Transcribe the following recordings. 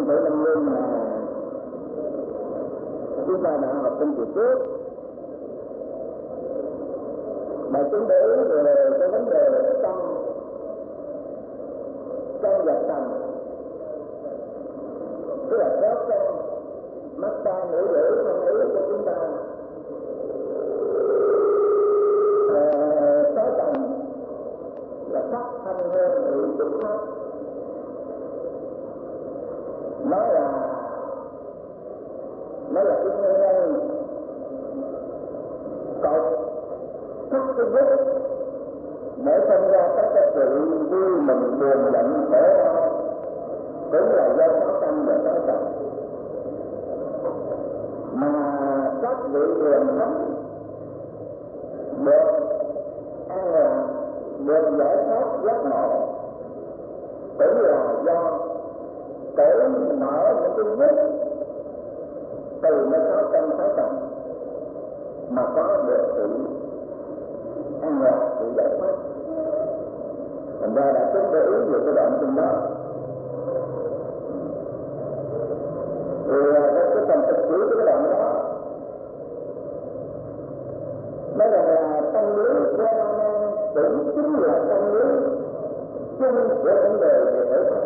những thể năng lượng mà chúng ta đã học trong kỳ trước. Mà chúng để ý về cái vấn đề tâm và tầm, tức là có trong mắt ta mũi lưỡi không ý của chúng ta. Sáu tầm là sắc thanh hương vị xúc pháp, nó là cái nguyên nhân cột thắt cái gốc để sinh ra các cái sự vui mừng buồn giận khổ đau, cũng là do sáu tâm và sáu tầm. Mà các vị hiền thánh được an lạc, được giải thoát giác ngộ, cũng là do cởi mở những cái vết từ nơi sáu tâm sáu tầm mà có được sự an lạc, sự giải thoát. Thành ra đã chúng để ý về cái đoạn trong đó. Thì cái phần thực chỉ của cái đoạn đó nói rằng là tâm lý của cũng chính là tâm lý chung của vấn đề về thể xác.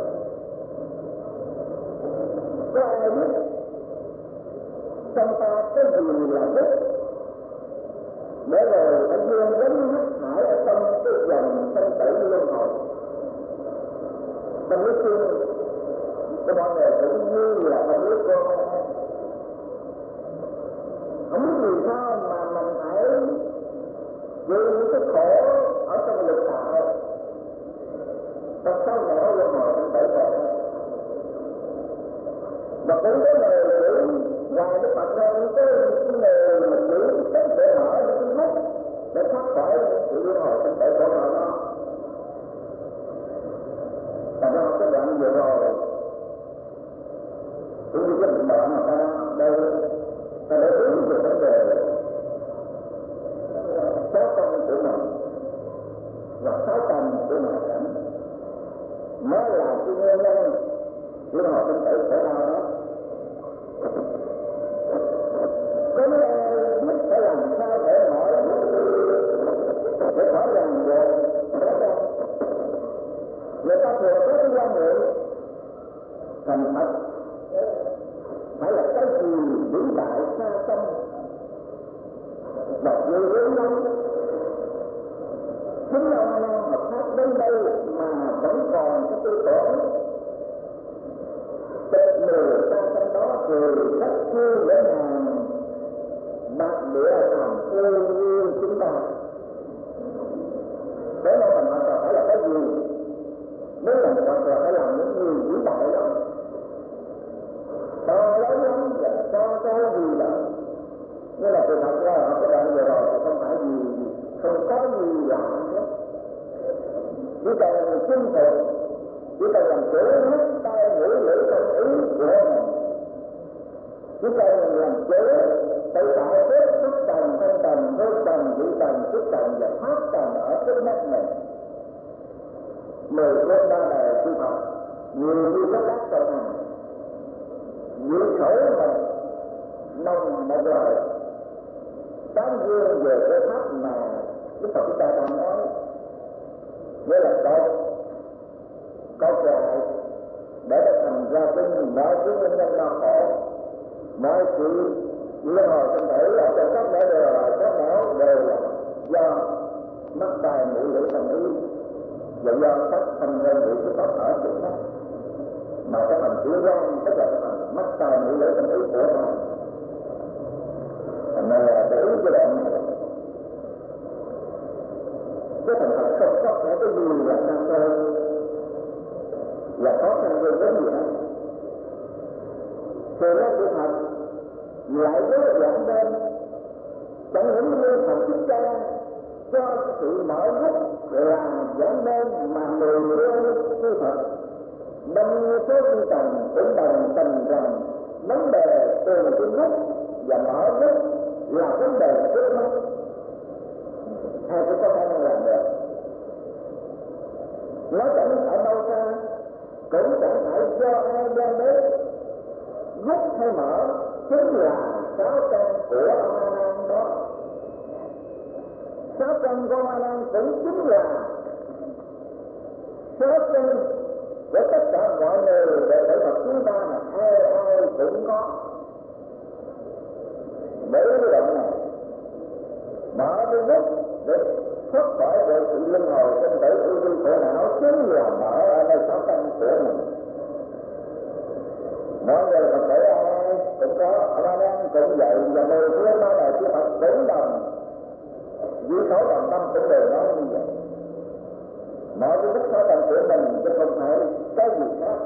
Có ai biết trong ta cái gì là đức để rồi phải dương đến nước thải ở trong cái dòng sanh tử luân hồi? Tâm lý chung của mọi người cũng như là tâm lý con. Không biết vì sao mà mình phải chịu những cái khổ ở trong lục đạo, trong sáu nẻo luân hồi sanh tử khổ. Và cũng có người chữ ngoài Đức Phật ra những cái người mà chữ cách để mở những cái mắt để thoát khỏi sự luân hồi sanh tử khổ nào đó. Và đó cái đoạn vừa rồi cũng như cái bệnh bệnh mà ta đã hướng về vấn đề sáu tâm của mình và sáu tâm của ngoại cảnh. Nó là cái nguyên nhân luân hồi sanh tử khổ đau đó. Có mấy ai biết phải làm sao để mở để khỏi ràng buộc đó không? Người ta thường có cái quan niệm thành thật phải là cái gì vĩ đại xa xăm và vui hướng lắm. Chính là hợp pháp đến đây mà vẫn còn cái tư tưởng tịch lừa xa xăm đó, rồi rất thương để hàng bạc địa làm thương như chúng ta. Thế mà thành thật là phải là cái gì? Nếu làm thật là phải làm những gì vĩ đại lắm, to lớn lắm và to gì đó. Nhưng mà từ thật ra ở cái đoạn vừa rồi thì không phải gì, không có gì lạ hết. Chỉ cần chinh phục, chỉ cần làm chủ mắt tay mũi lưỡi thân ý của mình, chỉ cần làm chủ tự tạo hết sức tầng, thân tầng, vô tầng, vị tầng, sức tầng và pháp tầng ở trước mắt mình. 10 phương ba đời chư Phật nhiều như các bác trong hành, giữ khẩu mình nông một lời tán dương về cái pháp mà Đức Phật chúng ta đang nói. Nghĩa là có cái để nó thành ra cái mọi cái nguyên nhân đau khổ, mọi sự luân hồi sanh tử ở trong các nẻo đều là do mắt tai mũi lưỡi thân ý và do các thành nhân vị của Phật ở trước mắt. Mà cái phần chứa quan tức là cái phần mắt tai mũi lưỡi thân ý của ta. Thành ra là để ý cái đoạn này, cái thành thật không có thể cái gì là năng hơn và khó khăn hơn đến gì hết. Thì nó sự thật lại rất dạng lên, chẳng những như Phật Thích Ca cho sự mở mắt là giảng lên mà người sư Phật đông số tư tầng cũng đồng tình rằng vấn đề từ cái mắt và mở mắt là vấn đề trước mắt. Ai cũng có khả năng làm được. Nó chẳng phải đâu xa, cũng chẳng phải do ai đem đến, hút hay mở chính là sáu căn của ông A Nan đó. Sáu căn của ông A Nan cũng chính là sáu căn của tất cả mọi người đệ tử Phật chúng ta, mà ai ai cũng có. Bởi cái động này mở cái nút để thoát khỏi được sự luân hồi sinh tử ưu tư khổ não chính là mở ở nơi sáu căn của mình. Mọi người Phật tử ai cũng có, ông A Nan cũng vậy, và 10 phương ba đời chư Phật cũng đồng, dưới khẩu đồng tâm cũng đều nói như vậy. Mọi cái đức sáu căn của mình chứ không phải cái gì khác.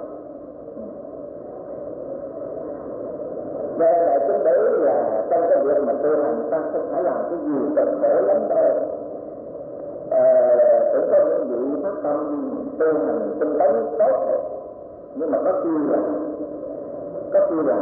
Về lại chính đấy là trong cái việc mà tu hành ta không phải làm cái gì cực khổ lắm đâu. Cũng có những vị phát tâm tu hành tinh tấn tốt rồi, nhưng mà có khi là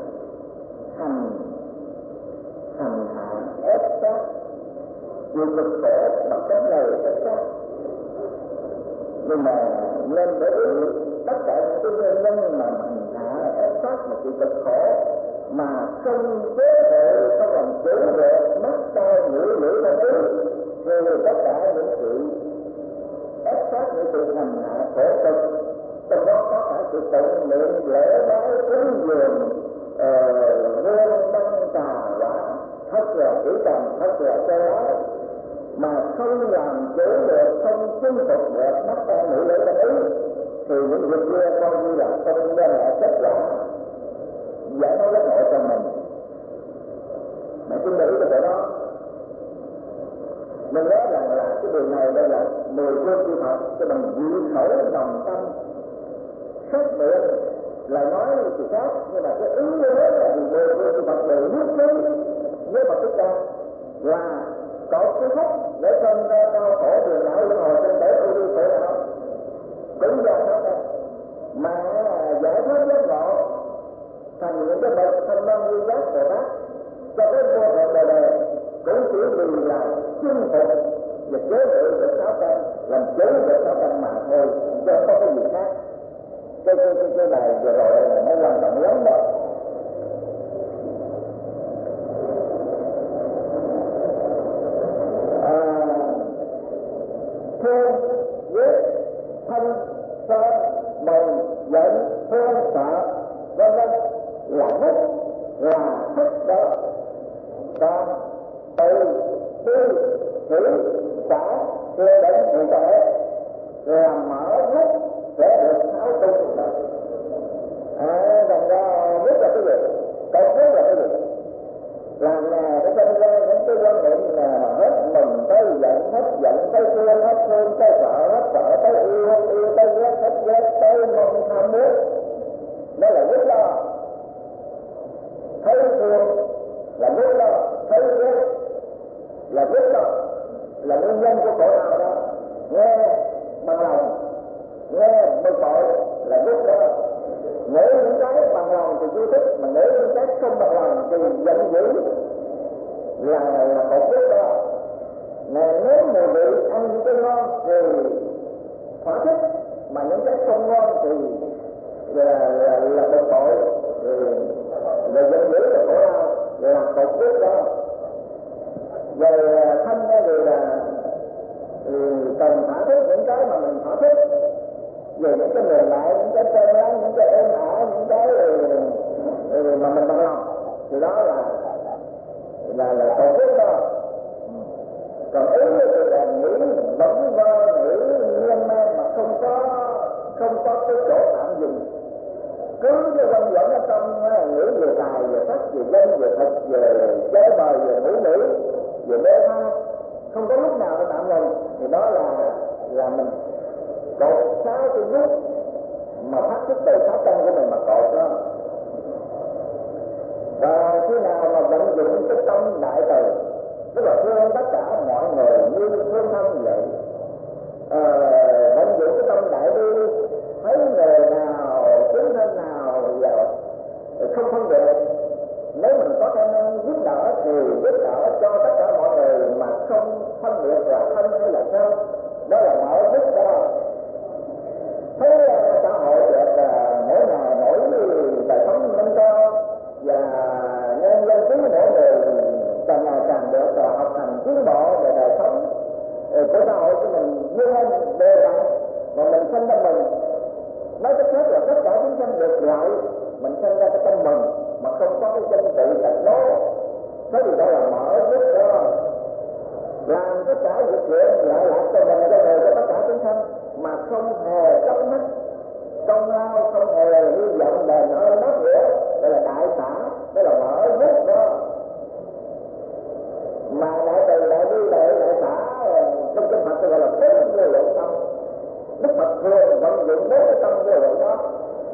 hành hạ ép sát, dù cực khổ bằng cách này cách khác. Nhưng mà nên để ý tất cả những cái nguyên nhân mà hành hạ ép sát một sự cực khổ mà không chế độ, không làm chủ được mắt tai mũi lưỡi thân ý, thì tất cả những sự ép sát, những sự hành hạ khổ cực, trong đó có cả sự tụng niệm lễ bái cúng dường hương đăng trà quả thật là kỹ càng, thật là sơ lái, mà không làm chủ được, không chinh phục được mắt tai mũi lưỡi thân ý, thì những việc kia coi như là không đem lại kết quả giải thoát giác ngộ cho mình. Mà chúng ta ý cái chỗ đó, mình nói rằng là cái điều này đây là 10 phương chư Phật cho bằng dị khẩu đồng tâm xét miệng lời nói thì khác, nhưng mà cái ý như thế là vì 10 phương chư Phật đều nhất trí với Phật Thích Ca là có cái hút để phân ra đau khổ buồn não luân hồi sinh tử ưu tư khổ não cũng do nó đây mà giải thoát giác ngộ thành những cái bậc thanh văn như giác Bồ Tát cho cái vô thượng đời đời cũng chỉ vì là chinh phục và chế ngự được sáu căn, làm chủ được sáu căn mà thôi, chứ không có cái gì khác. Cái bài vừa rồi là nó quan trọng lắm đó. Thương, ghét, thanh, sơn, mừng, giận, thương, sợ, vân vân là hút, là thích đó. Còn từ, tư, thử, xả, chưa định thì tuệ là mở hút sẽ được tháo tu cuộc đời. Thành ra hút là cái gì? Còn hút là cái gì? Làm nhà để sinh ra những cái quan niệm là hết mừng tới giận, hết giận tới thương tới sợ tới yêu tới ghét tới mong tham muốn. Đó là hút đó. Thấy thương là hút đó, thấy ghét là hút đó, là nguyên nhân của khổ nào đó. Nghe bằng lòng, nghe bực bội là hút đó. Nghĩ những cái bằng lòng thì vui thích, mà nghĩ những cái không bằng lòng thì giận dữ là một hút đó. Mà nếu mùi vị ăn những cái ngon thì thỏa thích, mà những cái không ngon thì là bực bội, là giận dữ, là khổ đau, là một hút đó. Về thanh thì là cần thỏa thích những cái mà mình thỏa thích, về những cái mềm mại, những cái trơn láng, những cái êm ả, những cái mà mình bằng lòng thì đó là tổ chức đó. Còn ý thì là nghĩ bấm vơ, nghĩ miên man mà không có cái chỗ tạm dừng, cứ cái quanh quẩn ở trong nghĩ về tài, về sắc, về danh, về thực, về chơi bời, về ngủ nữ, về mê tha, không có lúc nào để tạm ngừng, thì đó là mình cột sáu cái nút mà phát xuất từ sáu căn của mình mà cột đó. Và khi nào mà vận dụng cái tâm đại từ, tức là thương tất cả mọi người như thương thân vậy, vận dụng cái tâm đại bi, thấy người nào chúng thân nào giờ không phân biệt, nếu mình có khả năng giúp đỡ thì giúp đỡ cho tất cả mọi người mà không phân biệt là thân hay là sao, đó là mở giúp đó. Thấy xã hội là mỗi ngày mỗi đời sống nâng cao, cái tâm mình mà không có cái chân tự thật đó, thế thì đó là mở rút đó, làm tất cả việc chuyện lại lạc cho mình, cho người, cho tất cả chúng sanh mà không hề chấp mắt công lao, không hề hy vọng đền ơn đáp nghĩa, đây là đại xã, đây là mở rút đó. Mà đại từ đại bi đại xã trong kinh Phật gọi là tứ vô lượng tâm. Đức Phật thường vận dụng bốn cái tâm vô lượng đó,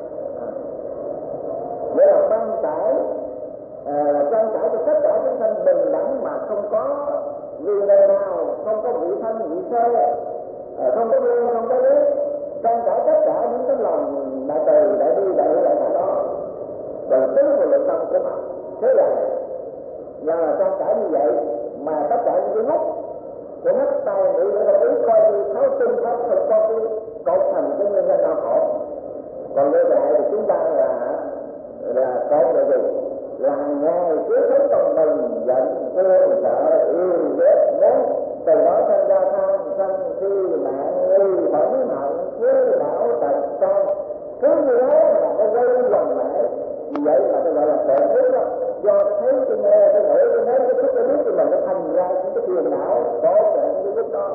nghĩa là ban trải cho tất cả chúng sanh bình đẳng mà không có vì người nào, không có vị thanh vị sơ, không có vương không có lý, ban trải tất cả những cái lòng đại từ đại bi đại đại xã đó, rồi tứ vô lượng tâm của Phật. Thế là nhờ ban trải như vậy mà tất cả những cái ngốc của mắt tay mũi lưỡi không ý coi như tháo sinh pháp không có cái cấu thành cái nguyên nhân đau khổ. Còn như vậy thì chúng ta là có cái gì là ngày cứ sống trong mình giận thương sợ yêu ghét muốn, từ đó sinh ra tham sân si mạng nghi phẫn hận cứ não tật con, cứ như thế là nó gây lòng mãi. Vì vậy mà tôi gọi là tổn thương đó, do thấy tôi nghe tôi ngửi tôi thấy cái thức tôi biết thì mình nó thành ra những cái phiền não có thể như lúc đó.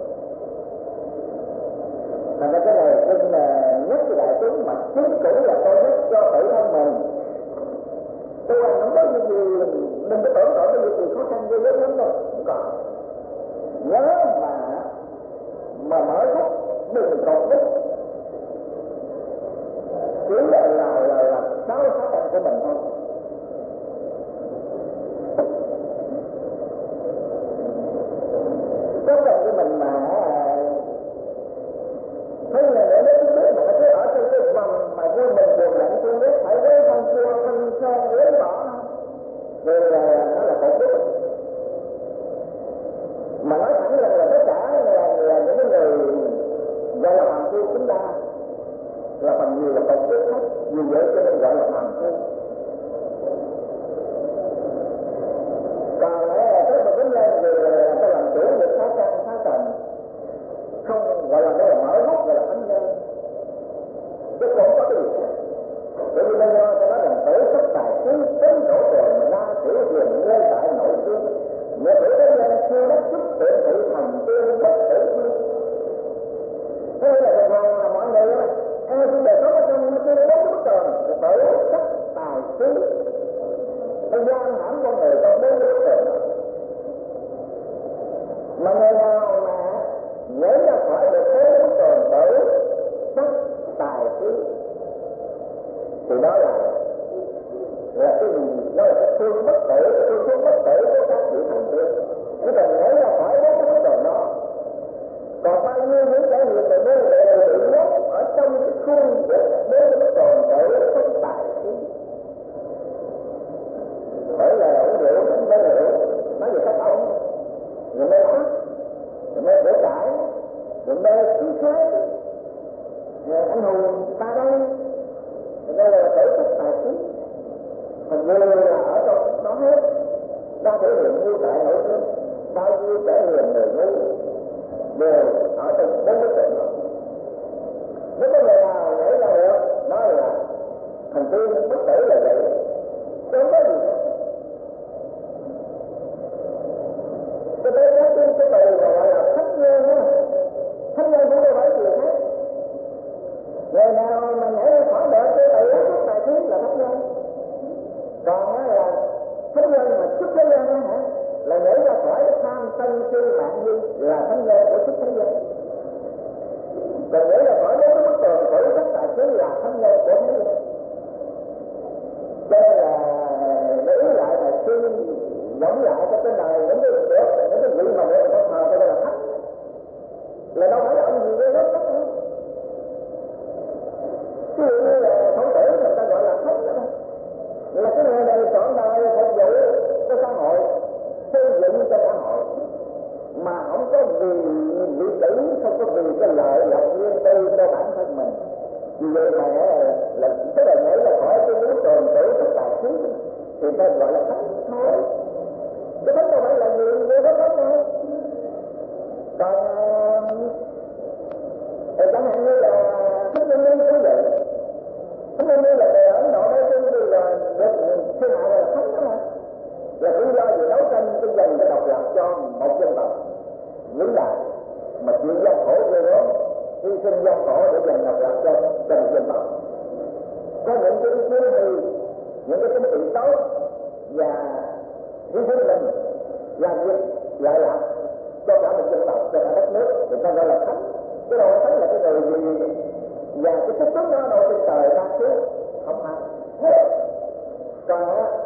Thành ra cái này xin nhắc cho đại chúng mà chính cũng là con nhắc cho tự thân mình. Tôi không có gì đừng có tưởng tượng cái gì khó khăn vô lớn lắm đâu, không còn. Nhớ mà mở rút đừng còn rút, chỉ là sáu phận của mình thôi. Sáu phận của mình mà thấy là nếu chúng biết mà nó cứ ở trong cái vòng mà vô mình buồn lạnh tôi biết phải với con chua con son với bỏ rồi là nó là khổ biết. Mà nói thẳng là tất cả là những cái người gọi là hoàng phu chúng ta là phần nhiều là khổ biết hết, nhiều dễ cho nên gọi là hoàng phu. Còn cái mà đứng lên thì ta làm chủ được phá căn phá trần, không gọi là đó là mở rút, gọi là thánh nhân, chứ không có cái gì khác. Bởi vì bây giờ ta nói rằng tử sắc tài trí tính đổ tồn la tiểu hiền ngay tại nội dương, nghĩa tử thế nhân chưa đắc xuất tự tự thành tiên bất tử tiên. Thế là thường thường là mọi người á, ai cũng đề có trong nó chưa đắc bức tường, tử sắc tài trí, ta giam hãm con người trong bốn bức tường. Mà người nào mà nhảy ra khỏi được thế bức tường tử sắc tài trí thì đó là cái gì? Đó là cái thương bất tử, thương bất tử của các vị thành tiên. Chỉ cần nhảy ra khỏi bốn cái bức tường đó, còn bao nhiêu những trải nghiệm về môn đề bị nhốt ở trong cái khuôn của bốn cái bức tường tử sắc tài trí. Bởi là uống rượu cũng mê rượu, nói về các ông, người mê ác, người mê bể cãi, người mê khí khái, người anh hùng ta đây, đây là tổ chức tài trí. Phần người là ở trong đó hết, ta thể hiện như tại nội dung, bao nhiêu thể hiện người ngu đều ở trong bốn cái tượng đó. Nếu có người nào nhảy ra được, đó là thành tiên bất tử là vậy, chứ không có gì nữa. Cái đấy nói chung cái từ gọi là thánh nhân đó, thánh nhân cũng đâu phải gì khác. Người nào mà nhảy ra khỏi được cái tự ác của tài trí là thánh nhân. Còn đó là thánh nhân mà xuất thế nhân đó hả, là nhảy ra khỏi cái tham sân si mạng nghi là thánh nhân của xuất thế nhân. Còn nhảy ra khỏi cái bức tường của các tài trí là thánh nhân của thế nhân. Cho nên là để ý lại là khi giống lại cho trên đời những cái vị mà để có thờ cho đây là thánh, là đâu phải là ông gì với lớp thánh nữa. Ví dụ như là Khổng Tử người ta gọi là thánh đó, là cái người này chọn đời phục vụ cho xã hội, xây dựng cho xã hội, mà không có vì vị tử, không có vì cái lợi lộc riêng tư cho bản thân mình. Vì vậy mà là cái đời nhảy ra khỏi cái núi tường tử tất tài trí thì ta gọi là thánh thôi. Cái thánh đâu phải là gì người đó thánh đâu. Còn chẳng hạn như là thánh nhân cũng vậy. Thánh nhân là ở Ấn Độ đây, như là thương hại là thánh đó mà, là lý do về đấu tranh cái giành cái độc lập cho một dân tộc vĩ đại, mà chịu gian khổ ghê gớm, hy sinh gian khổ để giành độc lập cho một dân tộc. Có những cái ý kiến thì những cái tính tự tốt và hy sinh mình làm việc lợi lạc cho cả một dân tộc, cho cả đất nước, người ta gọi là thánh. Cái đồ thánh là cái người gì và cái sức sống đó đâu trên trời ra xuống không phải. Còn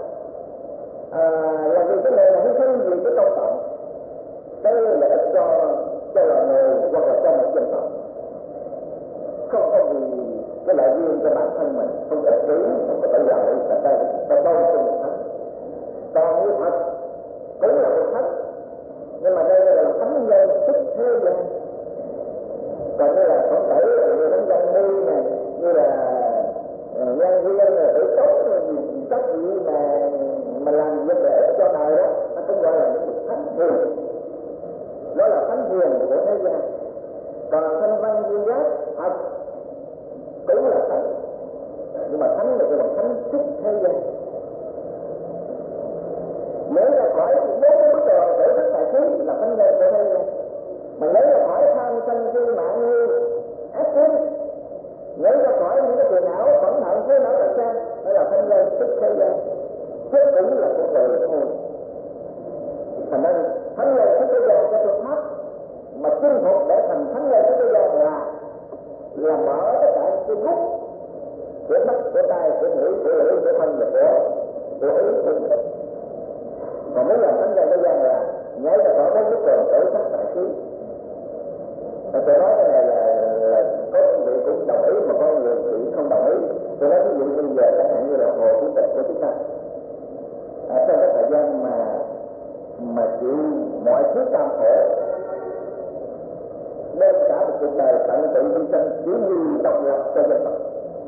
là vì cái này là hy sinh vì cái công cộng, cái lợi ích cho loài người hoặc là cho một dân tộc, không có vì cái lợi riêng cho bản thân mình, không ích kỷ, không có tự lợi ta tôn cho một thánh. Còn như thật cũng là một thánh, nhưng mà đây là thánh nhân thức thế gian. Còn như là không thể như thánh nhân ni này, như là nhân viên này, tự tốt tất gì mà làm việc để ích cho đời đó, nó cũng gọi là những thánh hiền. Đó là thánh hiền của thế gian. Còn thanh văn duy giác thật cũng là thánh, nhưng mà thánh là cái bằng thánh thức thế gian. Lấy ra khỏi bốn cái bức tường để rất tài trí là thánh nhân của thế gian. Mà lấy ra khỏi tham sân si mạng nghi ác kiến, lấy ra khỏi những cái phiền não phẫn hận với nó là sao, đó là thánh nhân thức thế gian. Thế cũng là cuộc đời thôi. Thành ra thánh nhân thức thế gian cái phương pháp mà chinh phục để thành thánh nhân thức thế gian là mở tất cả cái gốc của mắt, của tai, của mũi, của lưỡi, của thân và của ý của mình. Còn muốn làm thánh nhân thế gian là nhảy ra khỏi bốn bức tường để sắc tài trí. Tôi nói cái này là có người cũng đồng ý mà có người chị không đồng ý. Tôi nói ví dụ bây giờ chẳng hạn như là Hồ Chủ tịch của chúng ta, trong cái thời gian mà chịu mọi thứ cam khổ, đem cả một cuộc đời tận tụy hy sinh chỉ vì độc lập cho dân tộc,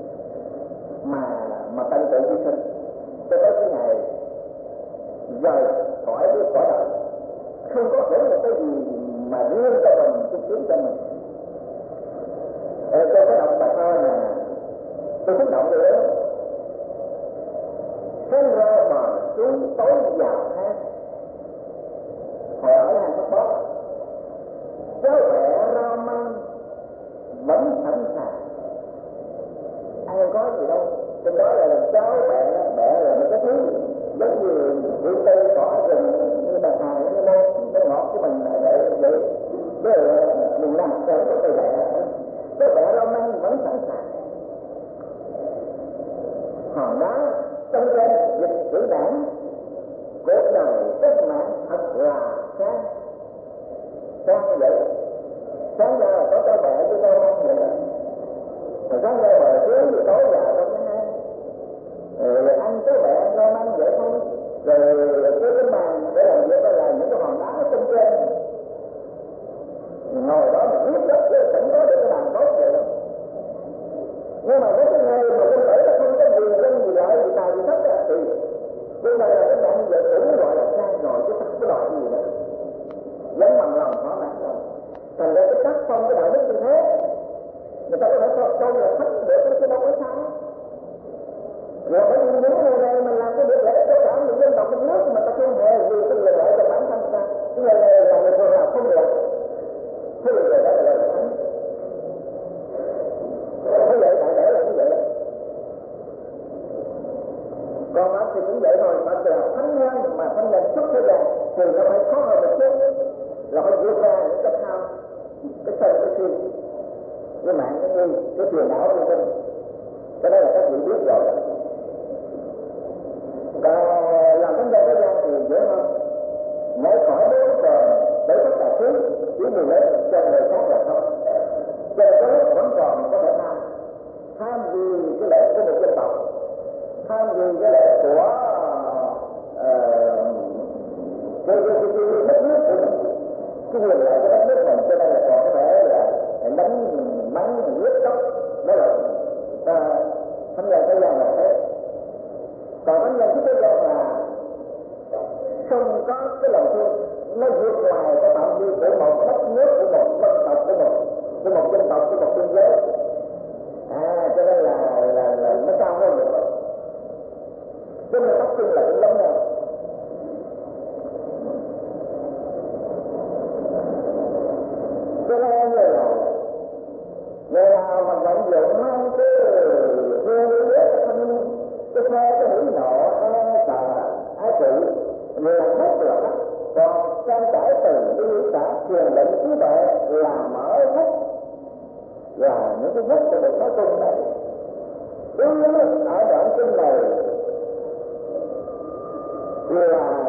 mà tận tụy hy sinh cho tới cái ngày rời khỏi cái cõi đời, không có hưởng một cái gì mà riêng cho mình, chút xíu cho mình. Tôi có đọc bài thơ là tôi xúc động rồi đó. Sáng ra bờ xuống tối vào hát, hồi ở hàng Phật Bó, cháu mẹ ra măng vẫn sẵn sàng. Ai có gì đâu, trong đó là cháu mẹ là một cái thứ giống như vị tây cỏ rừng, như bàn hàng, như nó ngọt của mình để mình làm sao có cây mẹ. Cái mẹ ra măng vẫn sẵn sàng. Hòn đá trong trên dịch sử đảng, cuộc đời cách mạng thật là sáng vậy. Sáng ra là có cái mẹ với con măng vậy đó. Rồi sáng ra bờ dưới thì tối vào trong cái hang. Rồi ăn cái mẹ ăn rau măng vậy thôi. Rồi cái bàn để làm việc đó là những cái hòn đá trong trên. Ngồi đó mà viết đất chứ chẳng có được cái làm tốt vậy đâu. Nhưng mà với cái nghề mà không thể là không có quyền dân gì lợi gì tài gì thấp ra thì bây giờ là cái nạn vậy cũng gọi là sang rồi chứ không có đòi gì nữa. Vẫn bằng lòng thỏa mãn rồi. Thành ra cái tác phong cái đạo đức như thế, người ta có thể câu là thánh để cái đâu có sao. Rồi bởi vì những người này mình làm cái việc lễ cho cả một dân tộc trong nước mà ta không hề vì cái việc lễ cho bản thân ta. Cái người này là người thường làm không được. Thế thì người đó là lời thánh. Thế vậy đại để là như vậy. Còn đó thì cũng vậy thôi, mà từ thánh nhân mà thánh nhân xuất thế gian thì nó phải khó hơn một chút, là phải vượt ra những cái tham, cái sân, cái si, cái mạng, cái nghi, cái phiền não của mình. Cái đó là các vị biết rồi. Còn làm thánh nhân thế gian thì dễ hơn, nhảy khỏi bốn bờ để tất cả thứ chỉ người lấy cho người khác là thôi. Cho nên có lúc vẫn còn có thể tham vì cái lễ của một dân tộc, tham vì cái lễ của cái đất nước của mình, cái quyền lợi của đất nước mình, cho nên là còn có thể là đánh mắng giết chóc, đó là thánh nhân thế gian là thế. Còn thánh nhân thế gian là không có cái lòng thương, nó vượt ngoài cái phạm vi của một đất nước, của một dân tộc, của một dân tộc, của một biên giới. Cho nên là nó cao hơn được rồi. cho nên tóc chung là cũng giống nhau. Cho nên người nào mà vận dụng mang cái hương cái xe cái hủy nộ ái trị, người làm hết được đó. Còn trang trải từ cái lý xã truyền định trí tuệ là mở hết là những cái vết của được nói chung này. Ở đoạn kinh này là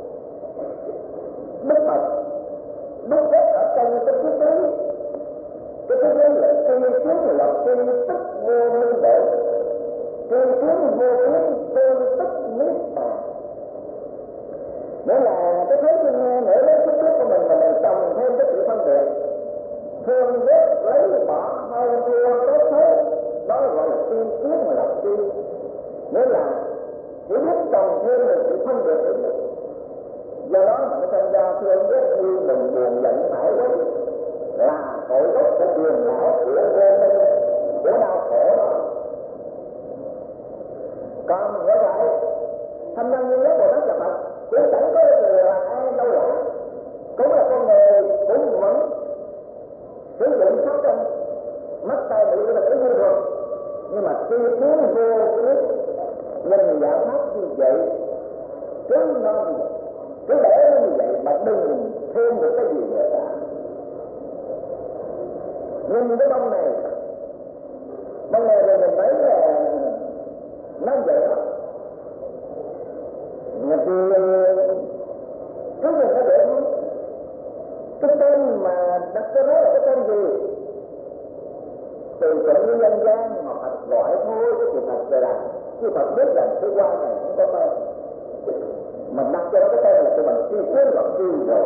đức Phật đúc kết ở trong cái thế giới. Cái thế giới là tri kiến là tri tức vô minh độ, tri kiến vô kiến tương tức niết bàn. Nghĩa là cái thế giới nghe nể lấy cái trước của mình mà mình trồng thêm cái sự phân biệt, thương ghét lấy bỏ hơn thua tốt thế, đó gọi là tri kiến mà là tri. Nghĩa là chỉ biết trồng thêm là sự phân biệt được. Do đó mà nó sinh ra thương ghét như mình buồn giận hãi quá là tội gốc của phiền não của vô minh, của đau khổ đó. Còn ngược lại thanh nhân như Bồ Tát là Phật cũng chẳng có người là ai đâu lỗi, cũng là con người cũng vẫn sử dụng sáu căn mắt tay bị là cái như thường, nhưng mà khi kiến vô kiến nhìn giải pháp như vậy cứ nó cứ để nó như vậy mà đừng thêm một cái gì nữa cả. Nhìn cái bông này rồi mình thấy là nó vậy đó. Thì cứ nhìn nó để cái tên mà đặt cho nó là cái tên gì? Từ chỗ như dân gian mà Phật gọi thôi cái sự thật về là chứ Phật biết rằng cái quan này không có tên. Mình đặt cho nó cái tên là cái bằng chi kiến luật chi rồi.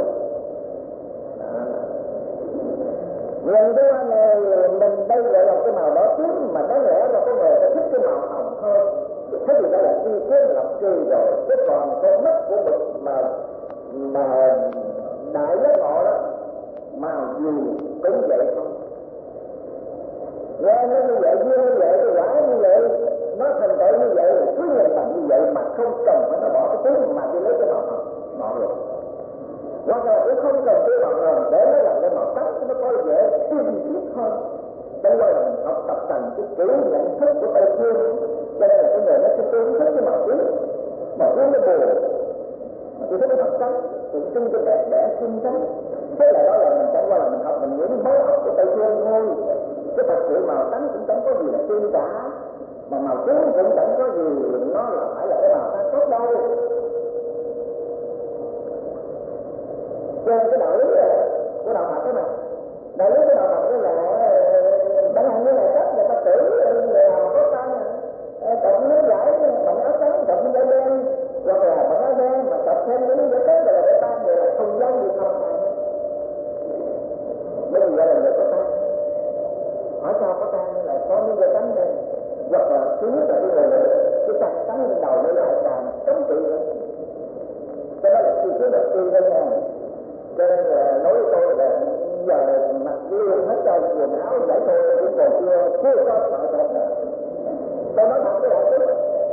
Nhìn cái quan này mình đây gọi là cái màu đỏ tím mà đáng lẽ là có người ta thích cái màu hồng hơn. Thế thì đây là chi kiến lập trì rồi. Chứ còn con mắt của mình mà đại giác ngộ đó màu gì cũng vậy không. Nghe nó như vậy, như vậy, cái quả như vậy, nó thành tựu như vậy, cứ nhìn bằng như vậy mà không cần phải nó bỏ cái tiếng mà đi lấy cái màu hồng rồi. Hoặc là cũng không cần cái màu hồng để nó làm cái màu sắc nó có dễ tinh khiết hơn. Đây là mình học tập thành cái kiểu nhận thức của Tây Phương. Cho nên là cái người nó sẽ tương thích cái màu tím nó buồn. Mà tôi thấy cái màu sắc, tượng trưng cho đẹp đẽ xinh xắn. Thế là đó là mình chẳng qua là mình học mình những mối học của Tây Phương thôi. Cái thật sự màu trắng cũng chẳng có gì là tiên cả, mà màu tím cũng chẳng có gì nó là phải là cái màu sắc tốt đâu. Cho nên cái đạo lý của đạo Phật đó mà, đạo lý của đạo Phật đó là chẳng hạn như là cách người ta tử người nào có tâm cộng nước giải bằng áo trắng cộng giấy đen hoặc là bằng áo đen mà tập thêm những cái cái là để ta người là không giống gì không. Bây giờ là người có tâm. Hỏi sao có tan lại có những cái tánh này, hoặc là thứ nhất là cái người cái tánh lên đầu nó lại càng chống cự nữa. Cái đó là khi thứ đầu tiên thôi nha. Cho nên là nói với tôi là giờ mặc luôn hết cho quần áo giải tôi cũng còn chưa có sợ thật nữa. Tôi nói thật với đại chúng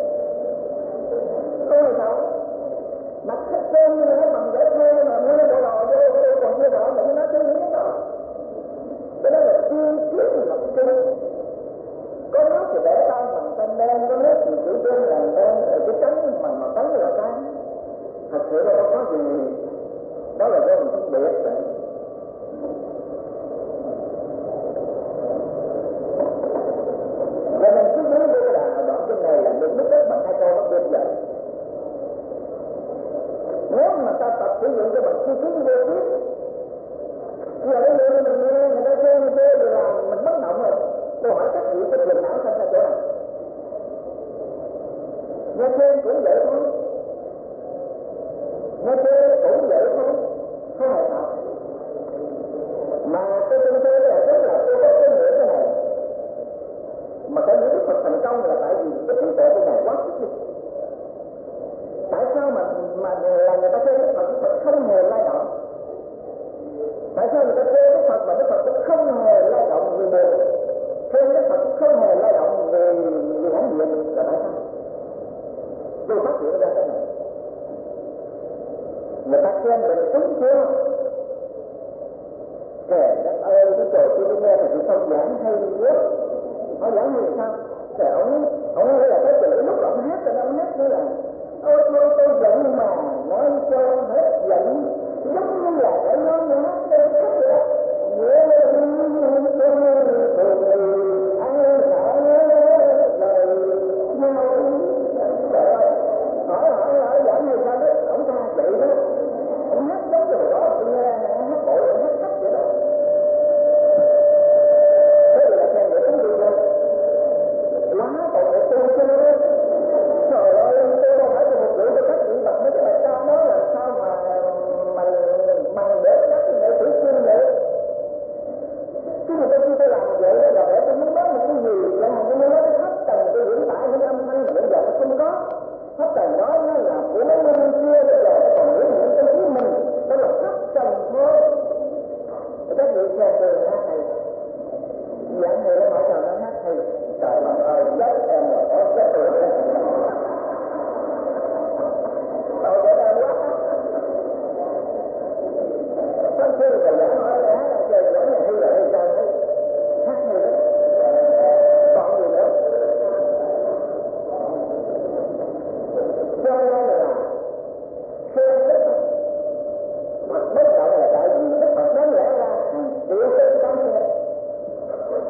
tôi là sao mặc hết trơn như nó bằng giải thuê mà mua bộ đồ vô tôi còn chưa sợ mà nó chưa biết đâu. Cái đó là tiên kiến lập kinh. Có nước thì để tay bằng tên đen, có nước thì chữ đen là đen, cái trắng bằng màu trắng là trắng. Thật sự là không có gì, đó là do mình phân biệt.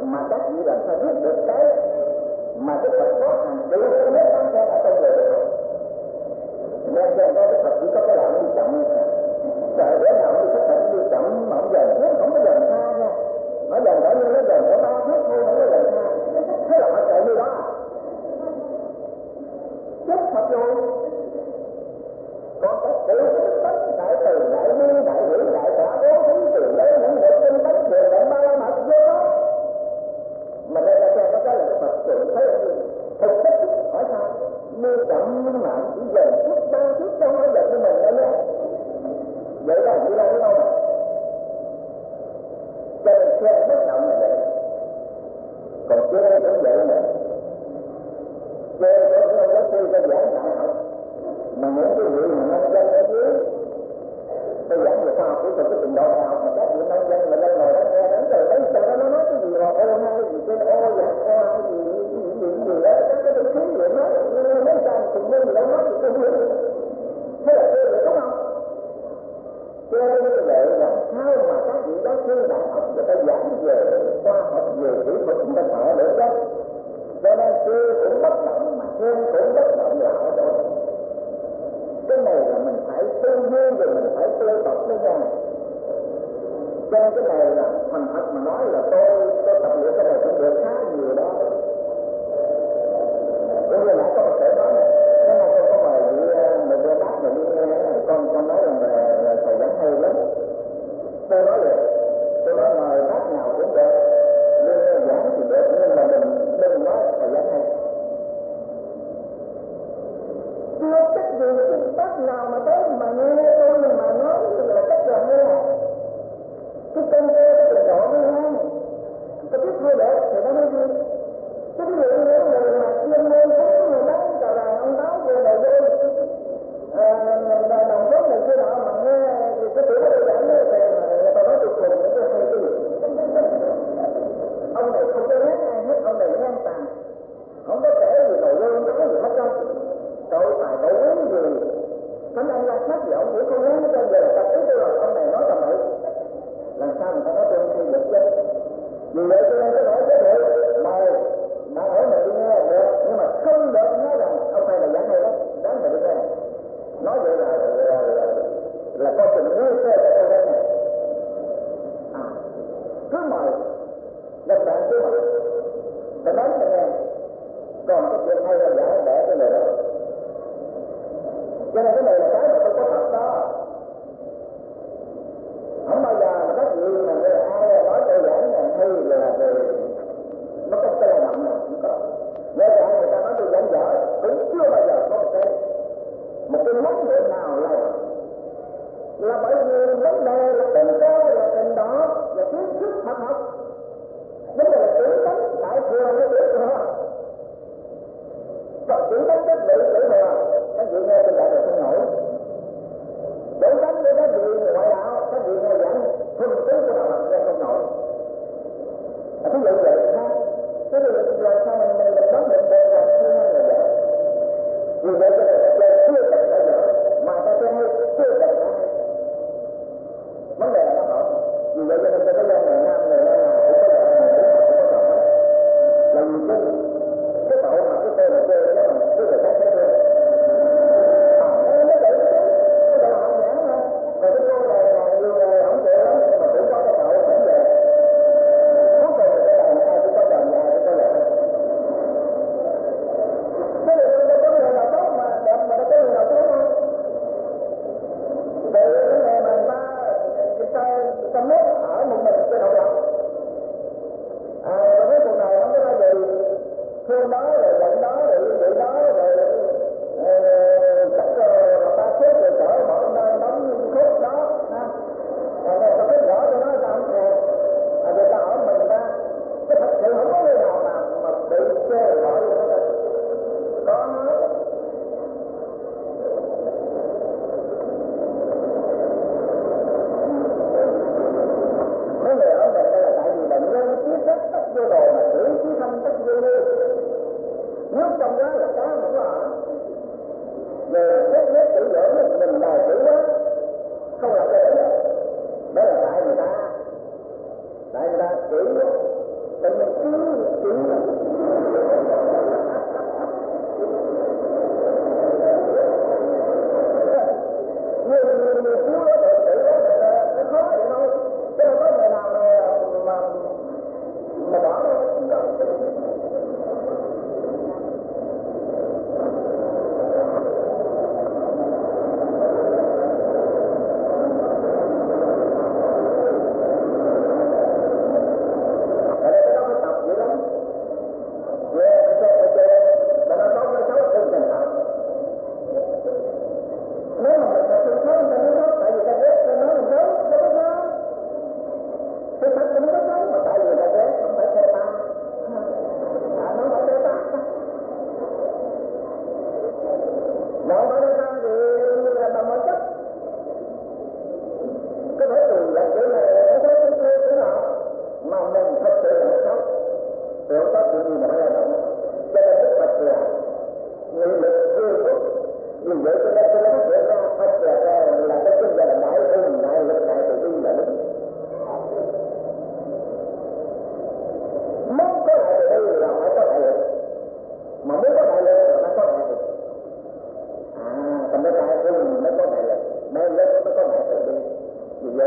mà các vị làm sao biết được cái mà Đức Phật có hành đủ cái nét đáng khen ở trong đời Đức Phật. Nên cho Đức Phật chỉ có cái đạo đi chậm, trời để nào đi Đức Phật đi chậm mà không dần trước, không có dần xa nha. Nó dần cỡ như nó dần có 3 phút thôi, không có dần xa. Thế là họ chạy như đó à? Chết Phật rồi. Còn các tiểu tất đại từ đại bi đại hỷ đại quả bố thí từ lấy những lực tinh tấn về đại ba la mật vô đó. Mà đây là có cái là cái Phật tưởng thấy thực chất hỏi sao mê chậm nhưng mà chỉ dần chút 3 phút đâu có dần như mình nữa nhé. Vậy là chỉ là cái đâu mà cho nên xe bất động là vậy. Còn chơi cũng vậy nữa. Chơi có giáo sư cho giảng đại học mà những cái vị mà nông dân ở dưới tôi giảng về khoa học kỹ thuật cái trình độ đại học mà các vị nông dân mà lên ngồi đó nghe đến rồi đấy sao nó nói cái gì mà ô hay gì trên ô dạng ô hay gì đó các cái thứ gì nói mấy sao cùng với gì đó nói thì tôi không hiểu. Thế là tôi vậy đúng không? Cho nên như vậy là sao mà các vị đó sư đại học người ta giảng về khoa học về kỹ thuật người ta sợ nữa chứ. Cho nên sư cũng bất động mà sư cũng bất động là ở chỗ cái này là mình phải tư duy rồi mình phải tu tập với nhau. Cho nên cái này là thành thật mà nói là tôi tập luyện cái này cũng được khá nhiều đó. Cũng như nãy có một thể nói này, cái này tôi có mời người đưa bác rồi đi nghe, con nói là thầy giảng hay lắm. Tôi nói vậy, tôi nói mời bác nào cũng được, đưa giảng thì được, nhưng mà mình đừng nói thầy giảng hay. Chưa chắc gì cái bác nào mà tới mà nghe tôi mà nói là cách làm như là cái công ty cái trình độ như thế tôi biết thôi được thì nó mới đi. Cái ví dụ như người mà chuyên môn thấy người bán cà vàng ông báo về đầu vô đồng vốn này kia nọ mà nghe thì cái tuổi nó dẫn nó về mà người ta nói tôi cùng nó tôi hay cái gì. Ông này không có ghét ai hết, ông này ngang tàn không có kể gì đầu vô nói gì hết trơn. Cậu phải cậu uống gì thánh anh ra khác gì ông cũng không uống hết trơn. Giờ tập tới tôi rồi ông này nói tầm bậy làm sao người ta nói tôi không được chứ. Vì vậy cho nên cái nói thế này mời bạn hỏi mình đi nghe được nhưng mà không được nói rằng ông này là giảng hay lắm đáng phải đi nghe. Nói vậy là con tình nguy cơ cho tôi đây này. Cứ mời các bạn cứ mời phải nói cho nghe. Còn cái chuyện hay là giảng để cái người đó. Cho nên cái này là cái mà tôi có thật đó. Không bao giờ mà các vị mà người ai nói tôi giảng này hay là về nó có cái lao động nào cũng có. Nếu cả người ta nói tôi giảng giỏi cũng chưa bao giờ có một cái món lượng nào là bởi vì vấn đề là tình cơ là tình đó là kiến thức Phật học. Vấn đề là tưởng tấn đại thừa nó biết rồi. Còn tưởng tấn các vị tử thừa các vị nghe tôi dạy được không nổi. Tưởng tấn với các vị ngoại đạo các vị nghe giảng thuần túy của đạo Phật nghe không nổi. Ví dụ vậy ha. Thế thì rồi sao mình nói định đề là chưa hay là vậy. Vì vậy cho nên ta chưa chắc đã dở mà ta chưa hay chưa chắc đã hay. Vấn đề là nó hỏi. Vì vậy cho nên ta có dân người Nam nào cũng có lợi mà cũng có lợi. Là vì cái tội mà cái tên là chơi đó mà cái người khác thấy chơi. Nó vậy đó chứ. Cái tội họ nhãn thôi. Còn cái cô này là nhiều người không chịu lắm nhưng mà cũng có cái tội vẫn về. Cuối cùng thì cái tội ai cũng có dần ai cũng có lợi. Thế thì tôi có người nào tốt mà đẹp mà nó có người nào tốt không? Vì cái này mà ta mốt ở một mình trên hậu độc. Cái cuộc này không có nói gì thương đó rồi giận đó rồi vậy đó rồi chắc là ta xếp rồi chở bỏ nơi đóng khúc đó ha. Còn này ta biết rõ cho nó ta không thèm. Vì ta ở mình ta cái thật sự không có người nào mà bị chê bỏ vô đó. Có nói mấy người ở mình đây là tại vì bệnh nhân tiết rất tất vô đồ mà xử trí thanh tất vô lưu. Nước trong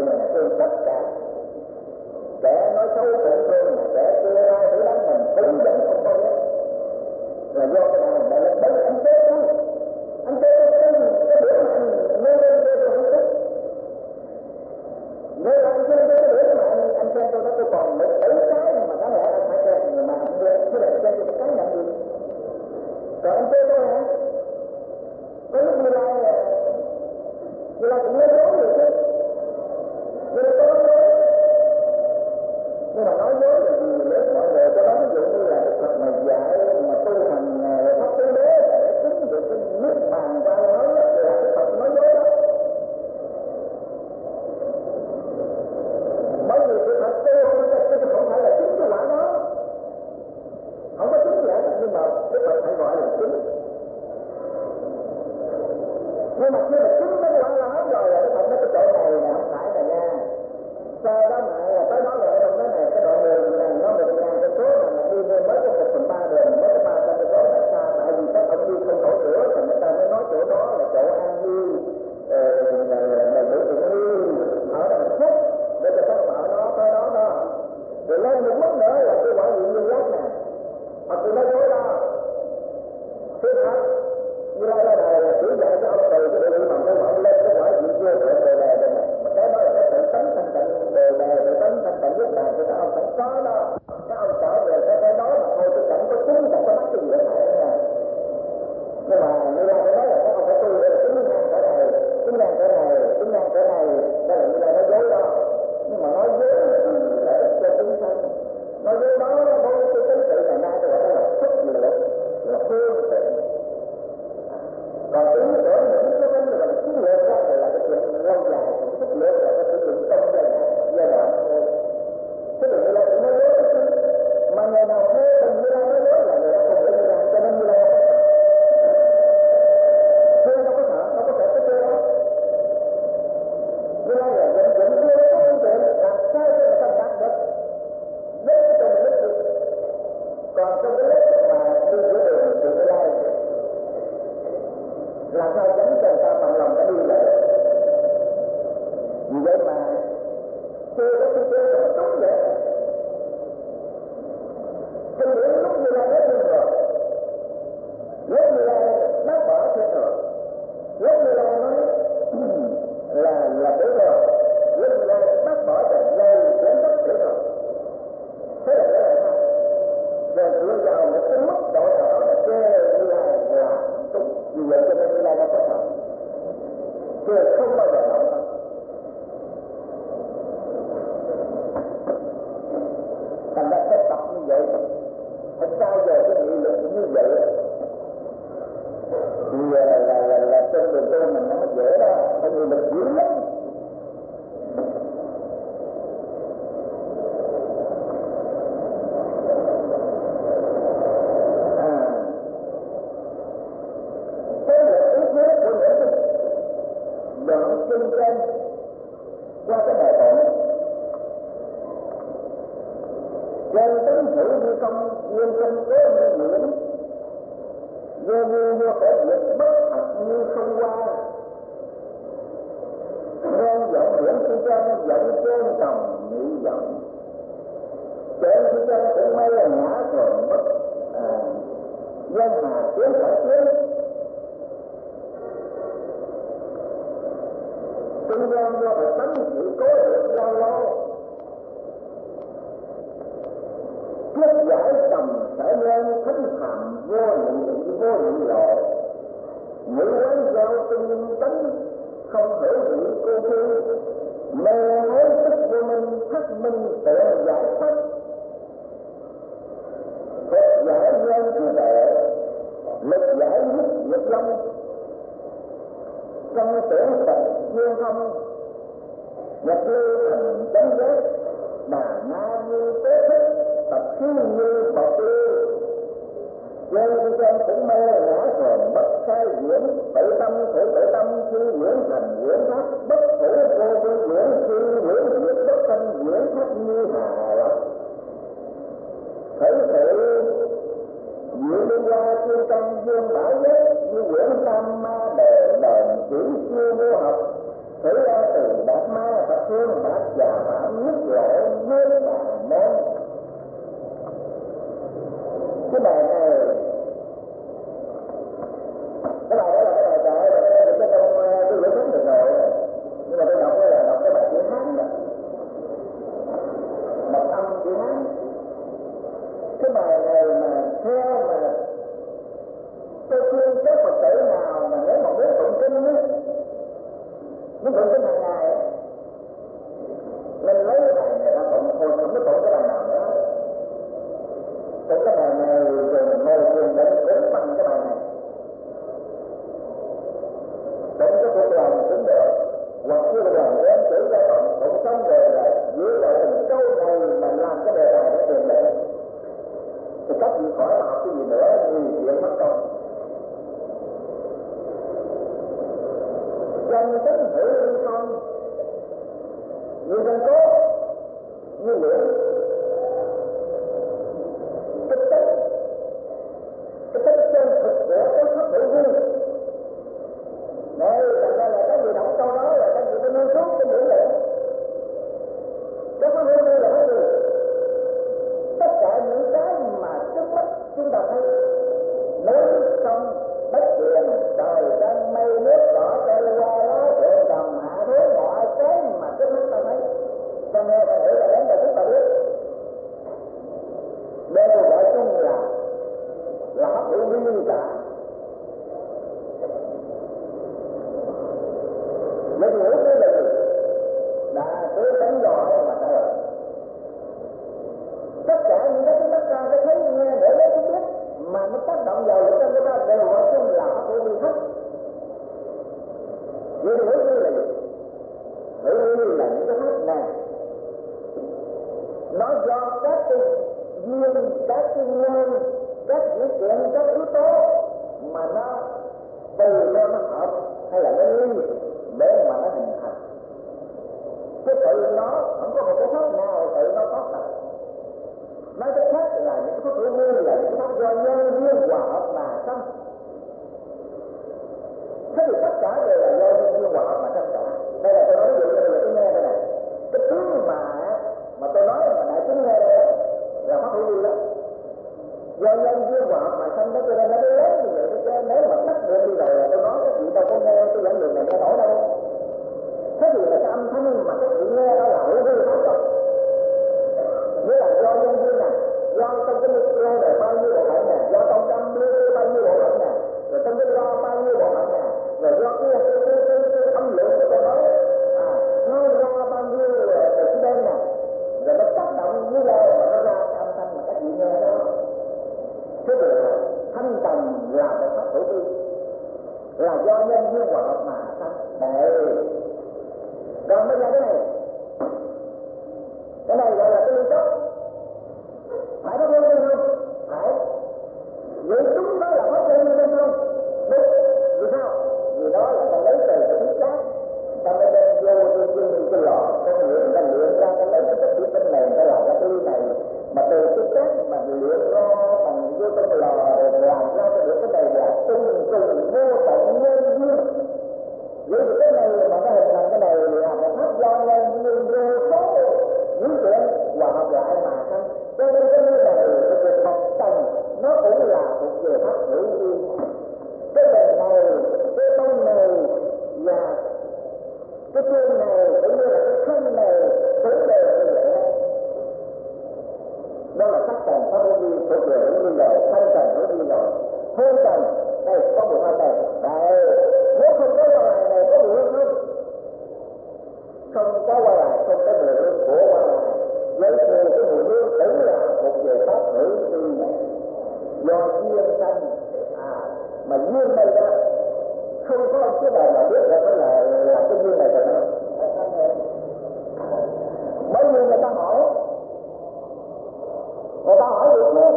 đời này thương tất cả. Kẻ nói xấu cũng thương, kẻ chưa ra thử đánh mình cũng vẫn không bao giờ. Là do cái nào mà là bởi anh chết thôi. Anh chết cái bữa mà anh nêu lên tôi không thích. Nếu anh xem cái bữa mà anh xem tôi nói tôi còn một bảy cái mà có lẽ anh phải xem mà anh đưa chứ là xem được cái nhận gì. Còn anh chơi tôi hả? Có lúc như là cũng nói dối rồi chứ. Như là có nói dối. Nhưng mà nói dối là gì để mọi người cho đó ví dụ như là Đức Phật mà dạy mà tu hành pháp tứ đế để chứng được cái niết bàn qua nói là Đức Phật nói dối đó. Bởi vì sự thật tu không phải là chứng cái quả đó. Không có chứng vậy nhưng mà Đức Phật phải gọi là chứng. Nhưng mà khi mà chứng cái quả là hết rồi Đức Phật nói cái chỗ này là không phải là nha. Sau đó mà tới đó rồi trong đó này cái đoạn đường này nó 1.000 cây số mà đi mới có 1/3 đường mới có 300 cây số là xa, tại vì các ông đi không thổ sửa thì người ta mới nói chỗ đó là chỗ an vui đầy đủ tình yêu ở đó hạnh phúc để cho các bạn đó tới đó đó. Rồi lên một mức nữa là cái quả vị nguyên giác nè, hoặc tôi nói dối đó thứ thật như lai ra đời là chỉ dạy cho ông từ cái địa vị bằng cái quả lên cái quả vị chưa thể đề đề này, mà cái đó là cái tự tánh thanh tịnh đề tự tánh thanh tịnh nhất là thì các ông phải có đó, các ông trở về cái đó mà thôi chứ chẳng có chứng chẳng có mắc gì hết nè. Nhưng mà như lai nói là các ông phải tu để chứng ngang cỡ này, chứng ngang cỡ này, chứng ngang cỡ này, đó là như lai nói dối đó. Nhưng mà nói dối là ích cho chúng sanh, nói dối đó nó đối với cái tính tự này nay tôi gọi là xuất lượng, là phương tiện. Còn ý để những cái vấn đề là chiến lược đó là cái chuyện lâu dài, còn chiến lược là cái sử dụng trong giai đoạn thôi. Thế thì người ta cũng nói dối cái chứ, mà người nào thế tình người ta nói dối là người ta không để người ta, cho nên người ta chưa đâu có sợ, đâu có sợ cái chưa đó. Người ta là dẫn đưa cái phương tiện làm sao cho người ta đạt được đến cái tình đích được. Còn trong cái lúc mà đi giữa đường thì người ta làm sao tránh cho người ta bằng lòng đã đi lại. Vì vậy mà chưa có cái chơi là tốt vậy. Kinh điển lúc như là hết thiên rồi, lúc như là bác bỏ thiên rồi, lúc như là nói là tử rồi, lúc như là bác bỏ rồi gây đến bất tử rồi. Thế là cái này sao? Rồi dựa vào một cái mức độ nào đó là chê như là đúng. Vì vậy cho nên như là nó có thật, chứ không bao giờ động thật. Thành ra phải tập như vậy, phải trao dồi cái nghị lực như vậy. Thì là trên đường tu mình nó dễ đó, phải nghị lực dữ lắm. Kinh trên qua cái bài tụng trên tấn hữu như công nguyên công cố như nguyện vô như khởi việc bất thật như không qua nên giọng biển kinh trên giọng trên tầm mỹ giọng trên kinh trên cũng may là ngã thường bất dân hà tiến phải tiến kinh doanh do phải tánh chịu cố được lâu lâu kiếp giải tầm sở nhân thánh phạm vô lượng lộ ngữ quán giao tinh tánh không thể bị cô thư mê hối tức vô minh thất minh tự giải thoát Phật giải nhân trí tuệ lực giải nhất diệt long trong tưởng Phật duyên thông nhập lưu thành chánh giác bà na như tế thức tập khí như bọc lưu trên trên cũng mê ngã thường bất khai diễn tự tâm khi diễn thành diễn pháp bất thủ vô vi diễn khi diễn diệt bất tâm diễn pháp như hà lộc thấy sự diễn đi qua chuyên công dương bảo giác như diễn tam ma đề đền chỉ siêu vô học thử ra từ bát ma bát hương bát già bát nước lỗ nguyên bà môn. Cái bài này cái bài đó là cái bài trời là cái được cái trong cái lưỡi sách được rồi, nhưng mà tôi đọc là đọc cái bài chữ Hán đó, đọc âm chữ Hán. Cái bài này mà theo mà tôi khuyên các Phật tử nào mà nếu mà muốn tụng kinh á, muốn tụng kinh hàng ngày á, nên lấy cái bài này ra tụng thôi, không có tụng cái bài nào nữa. Tụng cái bài này rồi mình ngồi thiền để đứng bằng cái bài này. Tụng cái cuộc lòng cũng được, hoặc như là em chữ ra tụng xong rồi là giữ lại từng câu này mà làm cái đề tài để tiền lệ. Thì các vị khỏi mà học cái gì nữa thì chuyện mất công. Chân tính thử đi con, như dân cố, như luyện, cái tính chân thực của cái pháp hữu vi. Đây, thành ra là các vị đọc câu đó là các vị phải nuôi suốt cái biểu lệ. Cái pháp hữu vi là cái gì? Tất cả những cái mà trước mắt chúng ta thấy, núi sông đất biển trời đất mây nước cỏ cây hoa lá rượu đồng hạ thế, mọi cái mà trước mắt ta thấy ta nghe ta hiểu là đến đây chúng ta biết đều gọi chung là pháp hữu vi cả. Vậy thì hữu vi là gì? Là cứ đánh giỏi mà ta rồi tất cả những cái chúng ta thấy nghe để lấy chúng biết mà nó tác động vào của chúng ta đều gọi chung là pháp hữu vi hết. Vậy thì hữu vi là gì? Hữu vi là những cái pháp này nó do các cái duyên, các cái nhân, các sự kiện, các yếu tố mà nó từ đó nó hợp hay là nó ly để mà nó hình thành. Cái tự nó không có một cái pháp nào tự nó có thật. Nói cách khác là những cái pháp hữu vi là những cái pháp do nhân duyên hòa hợp mà sanh. Thế thì tất cả đều là do nhân duyên hòa hợp mà sanh cả. Đây là tôi nói ví dụ như là tôi nghe đây này, cái tiếng mà tôi nói mà đại chúng nghe đây là pháp hữu vi đó, do nhân duyên hòa hợp mà sanh đó, cho nên nó mới lớn như vậy. Chứ nếu mà tắt được đi rồi là tôi nói các vị đâu có nghe, tôi dẫn đường này nghe nổi đâu. Thế thì là cái âm thanh mà các vị nghe đó là hữu vi phải không? Nghĩa là do nhân duyên này, do trong cái micro này bao nhiêu bộ phận nè, do trong trăm bluetooth bao nhiêu bộ phận nè, rồi trong cái loa bao nhiêu bộ phận nè, rồi do cái âm lượng của tôi nói nó ra bao nhiêu decibel nè, rồi nó tác động như vậy mà nó ra cái âm thanh mà các vị nghe đó. Thế thì là thanh trần là một pháp hữu vi, là do nhân duyên hòa hợp mà sanh. Đấy. Còn bây giờ cái này gọi là cái ly chốc, phải có hữu vi không? Phải. Vậy đúng đó là pháp hữu vi không? Đúng. Vì sao? Vì đó là ta lấy từ cái thiết cát, ta mới đem vô cái lò công nghiệp, ta luyện ra, ta lấy cái chất thủy tinh này, ta làm ra cái ly này, mà từ cái cát mà luyện ra bằng vô trong lò rồi làm ra cho được cái này là từng vô tận nhân duyên. Vậy thì cái này mà nó hình thành cái này là một pháp do nhân duyên vô số những chuyện hòa hợp lại mà sanh. Cho nên cái nơi này cái việc học tầng nó cũng là thuộc về pháp hữu vi. Cái bề này, cái tông này và cái chương này cũng như là cái thân này cũng đều như vậy. Đó là sắc trần pháp hữu vi thuộc về hữu vi rồi, thân trần hữu vi rồi, hương trần đây có một hai đây. Đây, nếu không có qua lại này có mùi hương không? Không có qua lại, không có mùi hương của qua lại. Với thì cái mùi hương cũng là thuộc về pháp hữu vi này. Do duyên sanh mà duyên đây đó không có cái đời nào biết được là cái duyên này rồi đó. Bởi vì người ta hỏi được chưa?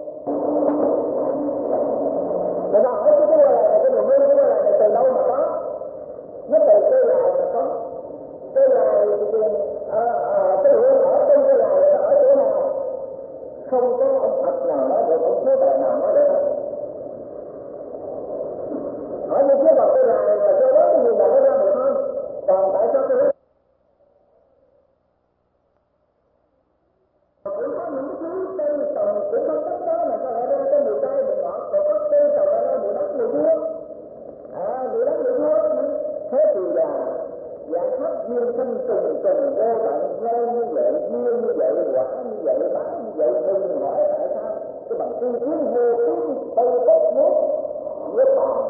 Người ta hỏi cái qua lại này, cái mùi hương cái qua lại này từ đâu mà có? Nó từ cây lại mà có. Cây lại cái hương ở trong cây lại nó ở chỗ nào? Không có ông Phật nào nói được, ông Chúa Trời nào nói được hết. Hỏi như Chúa Phật cây lại là do đó cái gì mà nó ra được không? Còn tại sao tôi cũng có những cái thứ cây trồng cũng không tất đó mà sao lại ra cái mùi cay mùi ngọt, còn có cây trồng lại ra mùi đắng mùi chua, mùi đắng mùi chua. Thế thì là dạng pháp duyên sinh trùng trùng vô tận, ngôi như vậy, duyên như vậy, quả như vậy, báo như vậy, đừng hỏi tại sao cái bằng tri kiến vô kiến thâu tốc nước bọt.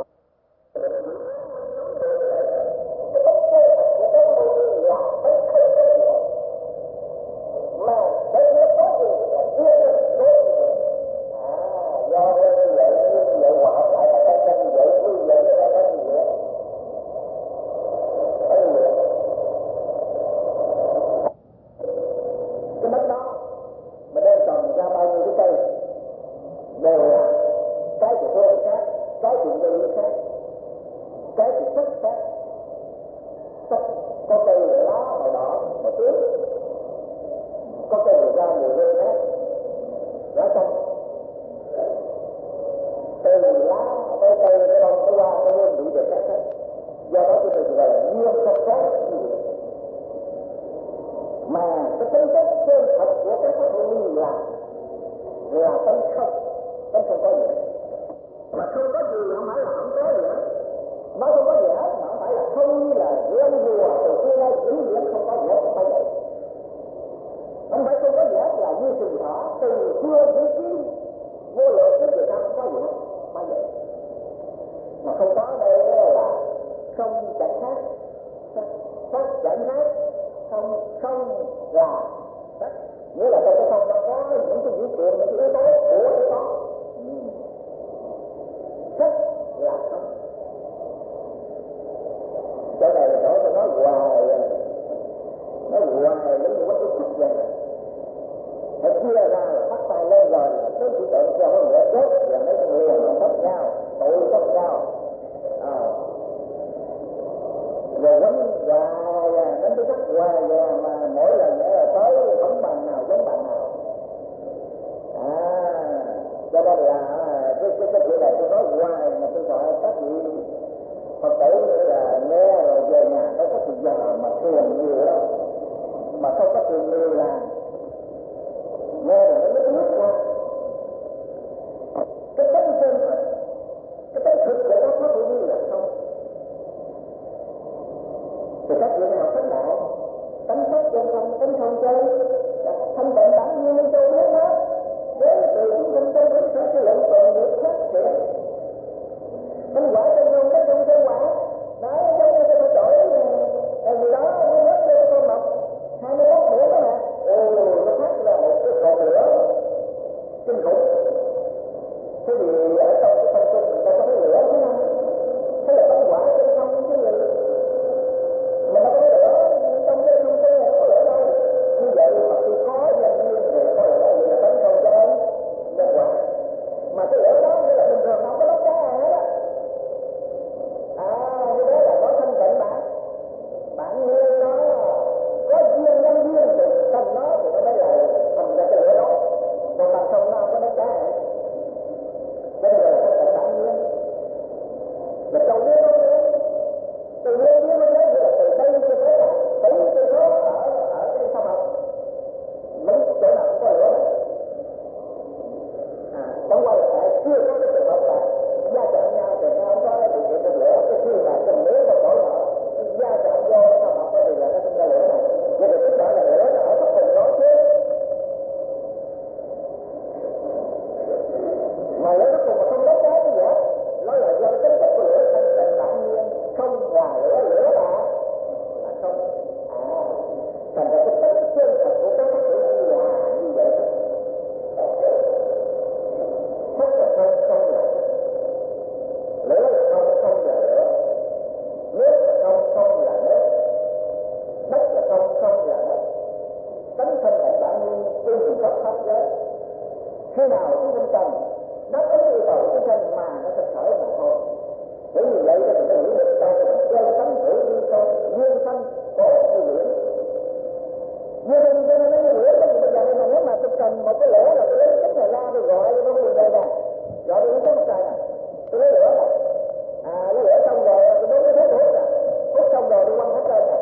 Tôi lấy lửa xong rồi tôi đốt cái thuốc hút đi quăng hết lên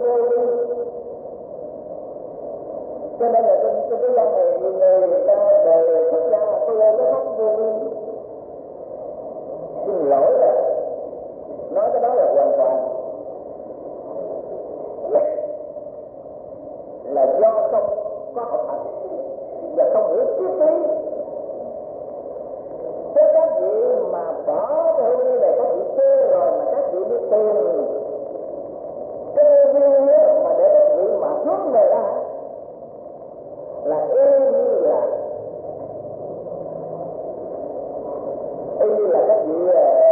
vô vi. Cho nên là trên cái gian này người ta đề xuất ra tôi cái pháp vô vi. Xin lỗi rồi, nói cái đó là hoàn toàn là do không có học hành và không hiểu triết lý. Thế các vị mà bỏ cái vô vi này, các vị chơi rồi mà các vị đi tìm cái vô vi mà để các vị mà hướng về ra là y như là các vị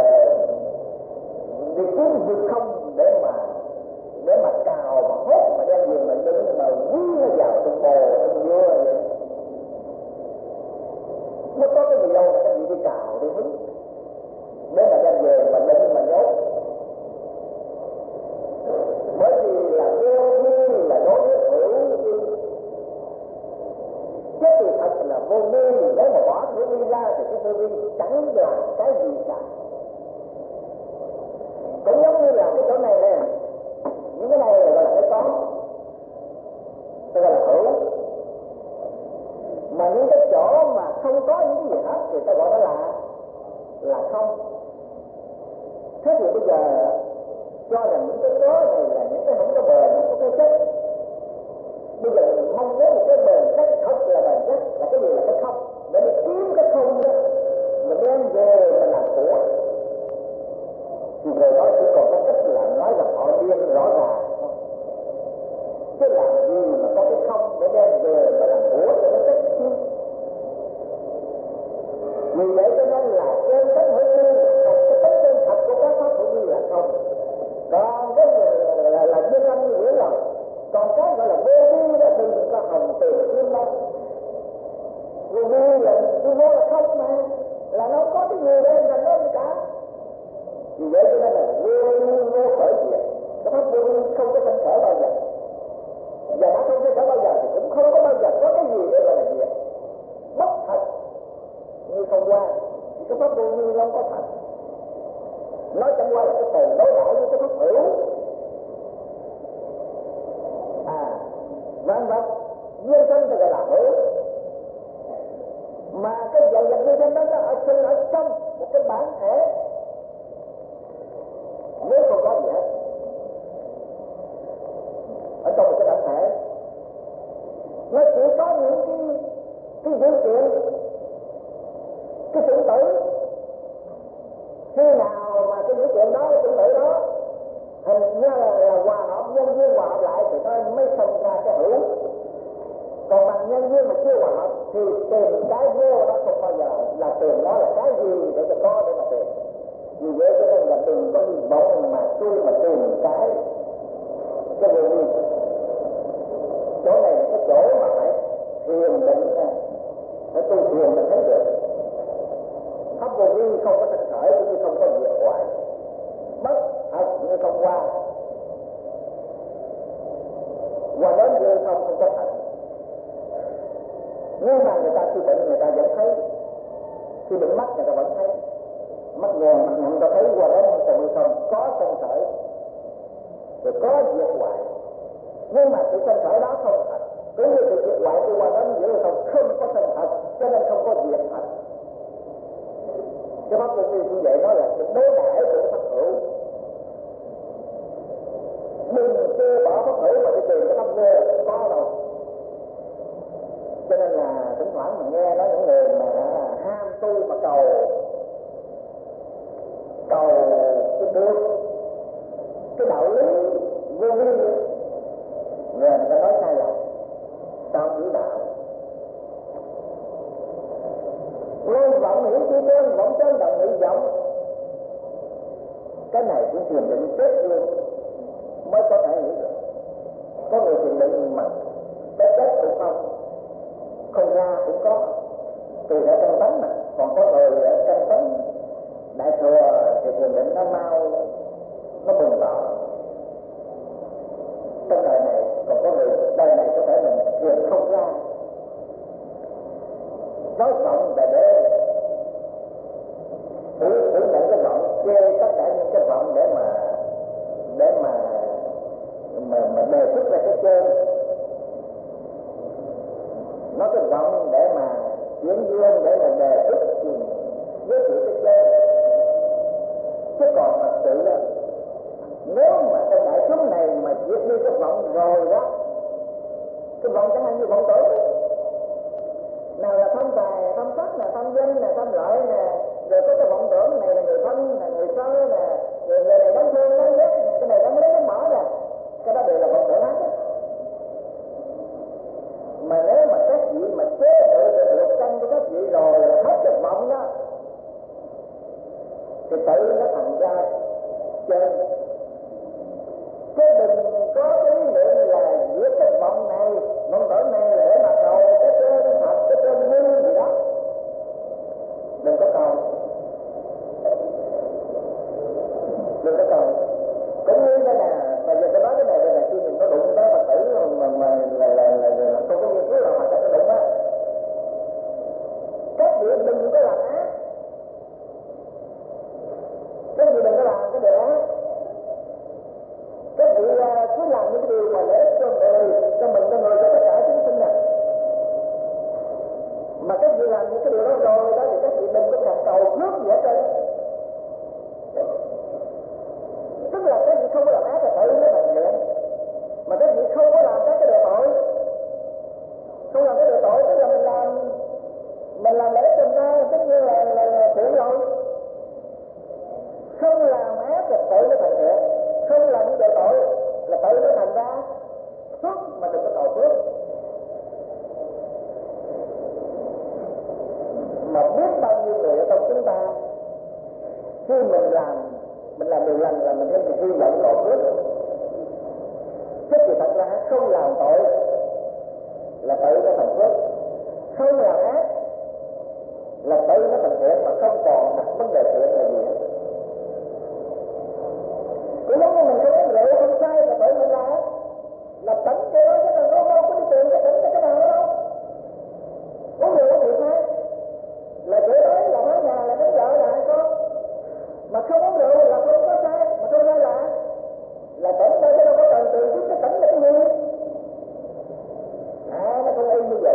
đi kiếm vực không để mà cào mà hốt mà đem về mình đứng mà quý nó vào trong bồ trong dưa vậy. Nó có cái gì đâu mà các vị đi cào đi hứng để mà đem về mà đứng mà nhốt. Bởi vì là vô vi là đối với hữu vi, chứ thì thật là vô vi. Nếu mà bỏ hữu vi ra thì cái vô vi chẳng là cái gì cả. Cũng giống như là cái chỗ này nè, những cái này gọi là cái có, tôi gọi là hữu. Mà những cái chỗ mà không có những cái gì hết thì ta gọi đó là không. Thế thì bây giờ cho rằng những cái có này là những cái không có bền, không có cái chất. Bây giờ mình mong muốn một cái bền chất thật là bền chất là cái gì? Là cái không. Để mình kiếm cái không đó, mình đem về mình làm của. Thì người đó chỉ còn có cách là nói là họ điên rõ ràng. Chứ làm gì mà có cái không để đem về mà làm của cho nó tất chi. Vì vậy cho nên là trên tất hữu vi là không, cái tất chân thật của các pháp hữu vi là không. Còn cái là duyên lâm như hiểu lòng. Còn cái gọi là vô vi đó đừng có hồng từ duyên lâm. Vô vi là vô là không mà, là nó có cái gì đây là nó cả. Vì vậy cho nên là vô khởi diệt. Cái pháp vô vi không có sanh khởi bao giờ. Và đã không sanh khởi bao giờ thì cũng không có bao giờ có cái gì để gọi là diệt. Bất thật như không qua thì cái pháp vô vi không có thật. Nó chẳng qua là cái từ đối đãi với cái pháp hữu. Vạn vật duyên sinh thì gọi là hữu. Mà cái dòng vật duyên sinh đó nó ở trong một cái bản thể. Nếu không có gì hết ở trong một cái bản thể, nó chỉ có những cái dữ kiện, cái tưởng tử. Khi nào mà cái dữ kiện đó, cái tưởng tử đó hình như là hòa hợp, nhân duyên hòa hợp lại thì nó mới sinh ra cái hữu. Còn bằng nhân duyên mà chưa hòa hợp thì tìm cái vô đó không bao giờ là tìm nó là cái gì để cho có để mà tìm. Vì vậy cho nên là đừng có đi bỗng mà tôi mà tìm cái vô vi. Chỗ này là cái chỗ mà phải thiền định ra, phải tu thiền mình thấy được. Pháp vô vi không có thực khởi cũng như không có diệt hoại, bất thật như không qua đến vô không có thật. Nhưng mà người ta khi bệnh người ta vẫn thấy, khi bệnh mắt người ta vẫn thấy, mắt ngòn mắt nặng ta thấy qua đến không có sanh khởi rồi có diệt hoại. Nhưng mà sự sanh khởi đó không thật, cũng như sự diệt hoại của qua đến giữa không có sanh thật, cho nên không có diệt thật. Cái pháp vô vi như vậy đó là cái đối đãi của pháp hữu. Đừng chưa bỏ pháp hữu mà đi tìm cái pháp vô không có đâu. Cho nên là thỉnh thoảng mình nghe nói những người mà ham tu mà cầu cái được cái đạo lý vô vi, người ta nói sai lầm. Sao chữ đạo ngôn vọng hiểu chi trên, vọng trên đồng nghị vọng. Cái này cũng thiền định chết luôn mới có thể hiểu được. Có người thiền định mà chết cũng không ra cũng có, tùy theo căn tánh mà. Còn có người ở căn tánh đại thừa thì thiền định nó mau, nó bừng tỏ trong đời này. Còn có người đời này có thể mình thiền không ra. Nói vọng là để thử nhận cái vọng, chê tất cả những cái vọng để mà đề xuất ra cái trên, nó cái vọng để mà chuyển duyên, để mà đề xuất giới thiệu cái trên. Chứ còn thật sự đó, nếu mà trong đại chúng này mà diệt đi cái vọng rồi đó, cái vọng chẳng hạn như vọng tưởng, nào là tham tài, tham sắc, là tham danh, là tham lợi nè, rồi có cái vọng tưởng này là người thân, là người sơ nè, rồi người này đáng thương, đáng ghét, cái này đáng lấy đáng bỏ nè, cái đó đều là vọng tưởng hết. Mà nếu mà các vị mà chế độ được căn của các vị rồi là hết cái vọng đó, thì tự nó thành ra trên. Chứ đừng có ý niệm là giữa cái vọng này, vọng tưởng này để mà cầu cái trên thật, cái trên như gì đó. Đừng có cầu. Đừng có cầu. Cũng như thế nè, bây giờ tôi nói cái này là khi mình có đụng tới Phật tử mà là không có nghiên cứu là họ sẽ có đụng á. Các vị đừng có làm ác. Các vị đừng có làm cái điều ác. Các vị cứ làm những điều mà để cho người, cho mình, cho người, cho tất cả chúng sinh này. Mà các vị làm những cái điều đó rồi đó thì các vị đừng có cần cầu trước gì hết trơn. Tức là các vị không có làm ác là tự nó thành thiện, mà các vị không có làm các cái điều tội, không làm cái điều tội tức là mình làm lễ tuần tra tất nhiên là thiện rồi. Không làm ác là tự nó thành thiện, không làm những điều tội là tự nó thành ra phước, mà đừng có cầu phước. Mà biết bao nhiêu người ở trong chúng ta khi mình làm điều lành là mình thấy mình hy vọng cầu phước, chứ thì thật ra không làm tội là tự nó thành phước, không làm ác là tự nó thành thiện, mà không còn đặt vấn đề thiện là gì hết. Cũng giống như mình không uống rượu không sai là tự mình là tỉnh cái đó, chứ còn đâu có đi tìm cái tỉnh cái nào đó đâu. Uống rượu thì sai là chửi đói, là phá nhà, là đánh vợ, là ai con. Mà không uống rượu là không có sai, mà không sai là tỉnh đây, chứ đâu có cần tìm cái tỉnh là cái gì. Nó không y như vậy.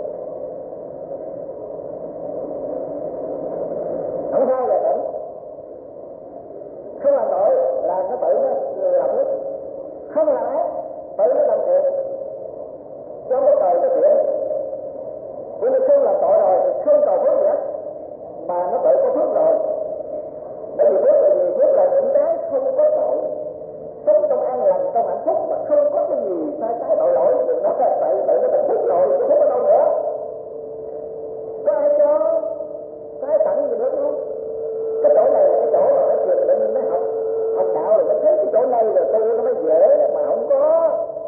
Không sai là tỉnh, không làm tội là nó tự nó làm hết, không làm ác tự nó làm thiện, chứ không có cầu cái thiện. Vì nó không làm tội rồi thì không cầu phước gì hết, mà nó tự có phước rồi. Bởi vì phước là gì? Phước là những cái không có tội, sống trong an lành, trong hạnh phúc mà không có cái gì sai trái tội lỗi, thì nó tự nó thành phước rồi, chứ phước ở đâu nữa. Có ai cho, có ai tặng gì nữa không? Cái chỗ này là cái chỗ mà phải thiền định mới học đạo, rồi mới thấy cái chỗ này rồi tu nó mới dễ, mà không có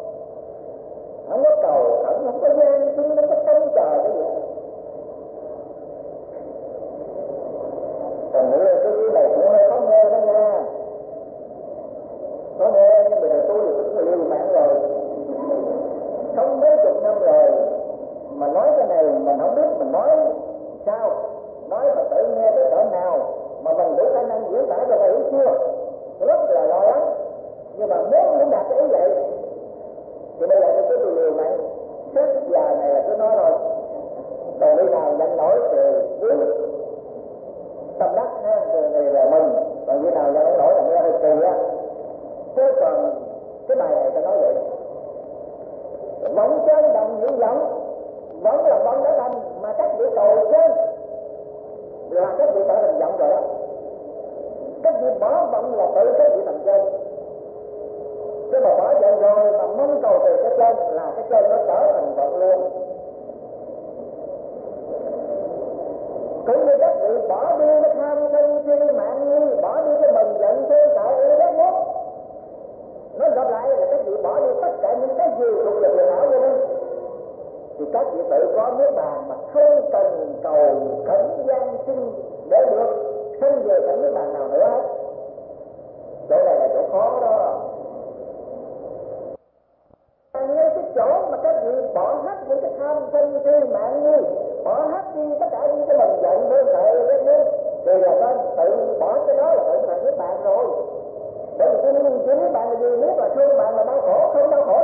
cầu khẩn, không có gian xin, không có trông chờ cái gì. Còn nữa cái ý này cũng hơi khó nghe đó nha, khó nghe, nhưng mà tu thì cũng liều mạng rồi, sống mấy chục năm rồi mà nói cái này mình không biết mình nói sao, nói mà tự nghe tới cỡ nào mà mình đủ khả năng diễn tả cho thầy hiểu chưa, rất là lo lắng. Nhưng mà muốn đạt cái ý vậy thì bây giờ tôi cứ liều mạng chết già này là cứ nói thôi, còn đi nào nhận nổi thì cứ tâm đắc ha, thì là mừng, còn khi nào nhận không nổi là nghe hơi kỳ á. Chứ còn cái bài này ta nói vậy, vẫn trên đồng những giọng vẫn là vong đã lành, mà các vị cầu trên là các vị trở thành vọng rồi đó. Các vị bỏ vọng là tự các vị thành trên, chứ mà bỏ vọng rồi mà mong cầu từ cái trên là cái trên nó trở thành vọng luôn. Cũng như các vị bỏ đi cái tham sân si mạng nghi, bỏ đi cái mừng giận thương sợ yêu ghét ghét, nó gặp lại là các vị bỏ đi tất cả những cái gì thuộc về phiền não cho nên thì các vị tự có nước bàn mà không cần cầu khẩn gian sinh để được sinh về cảnh nước bàn nào nữa hết. Chỗ này là chỗ khó đó. Ngay cái chỗ mà các vị bỏ hết những cái tham sân si mạng nghi, bỏ hết đi tất cả những cái mừng giận thương sợ ghét ghét, thì là con tự bỏ cái đó là tự thành nước bàn rồi. Bởi vì cái nước bàn là gì? Nước là thương bạn là đau khổ, không đau khổ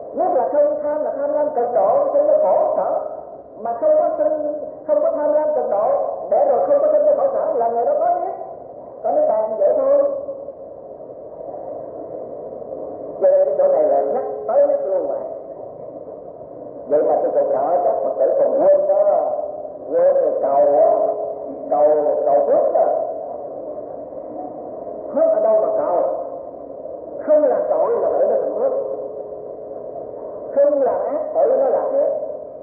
Nhất là không tham là tham lam cực độ, không có khổ sở, mà không có tham lam cực độ để rồi không có sinh cái khổ sở là người đó có biết, có nước bàn vậy thôi. Cho nên cái chỗ này là nhắc tới nhắc luôn mà. Vậy mà tôi còn sợ các Phật tử còn quên đó, quên rồi cầu phước đó. Phước ở đâu mà cầu? Không làm tội là tự nó thành phước, không làm ác tự nó làm nghiệp.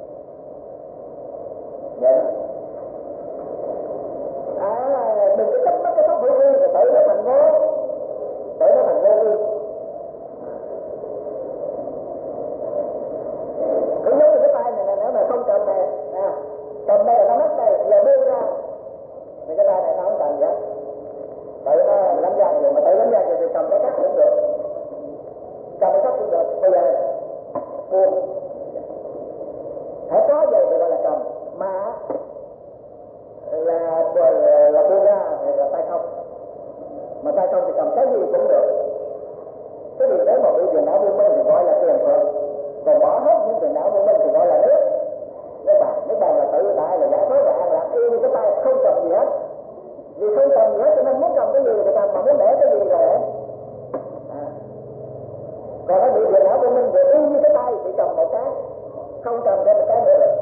Vậy đừng có chấp mất cái pháp hữu vi rồi tự nó thành vô, tự nó thành vô vi. Cứ nhớ cái tay này nếu mà không cầm này, cầm đây là nó mất đây, giờ đưa ra thì cái tay này nó không cầm gì hết, tự nó lắm ra rồi, mà tự lắm ra rồi thì cầm cái cắt cũng được, cầm cái cắt cũng được. Bây giờ buông, hãy có gì thì gọi là cầm, mà là buông ra thì là tay không, mà tay không thì cầm cái gì cũng được. Cái gì nếu mà bị phiền não vô minh thì gọi là tiền phượng, còn bỏ hết những phiền não vô minh thì gọi là nước bàn là tự tại, là giải thoát, là an lạc, y như cái tay không cầm gì hết. Vì không cầm gì hết cho nên muốn cầm cái gì thì cầm, mà muốn để cái gì rồi còn nó bị phiền não vô minh thì y như cái tay chỉ cầm một cái, không cầm thêm một cái nữa được.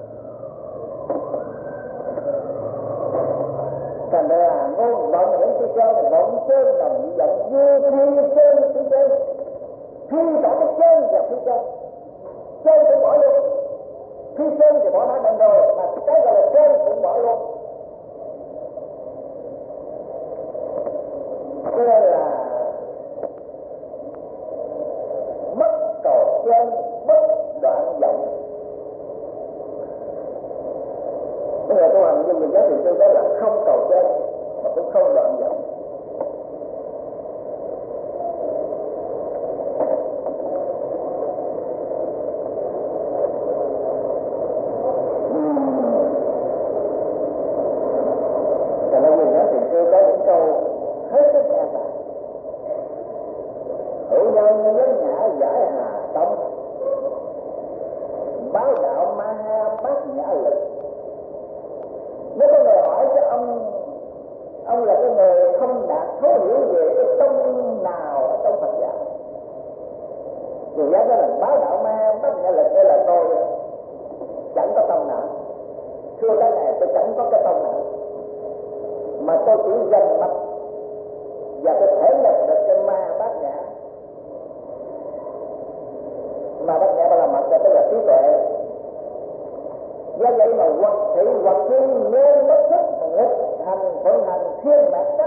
Thành ra là ngôn vọng những cái chân vọng sơn đồng vọng như phi sơn phi chân, phi cả cái chân và phi chân cũng bỏ luôn, phi sơn thì bỏ nó đằng rồi, mà cái gọi là chân cũng bỏ luôn. Cho nên là mất cầu chân, mất đoạn vọng. Cái người tu hành như mình nói thì tôi nói là không cầu chân mà cũng không đoạn vọng. Cho nên mình nói thì tôi có những câu hết sức nghe vào. Hữu nhân vấn nhã giải hà tâm, báo đạo ma ha bát nhã lực. Nếu có người hỏi cho ông là cái người không đạt thấu hiểu về cái tông nào ở trong Phật giáo, thì giá đó là báo đạo ma bát nhã lực. Đây là tôi chẳng có tông nào, thưa cái này tôi chẳng có cái tông nào, mà tôi chỉ dành mặt và tôi thể nhập được cái ma bát nhã. Mà bát nhã là mặt, tức là trí tuệ. Do vậy mà hoặc thị hoặc thi nên bất thức nghịch hành thuận hành thiên mạt sắc.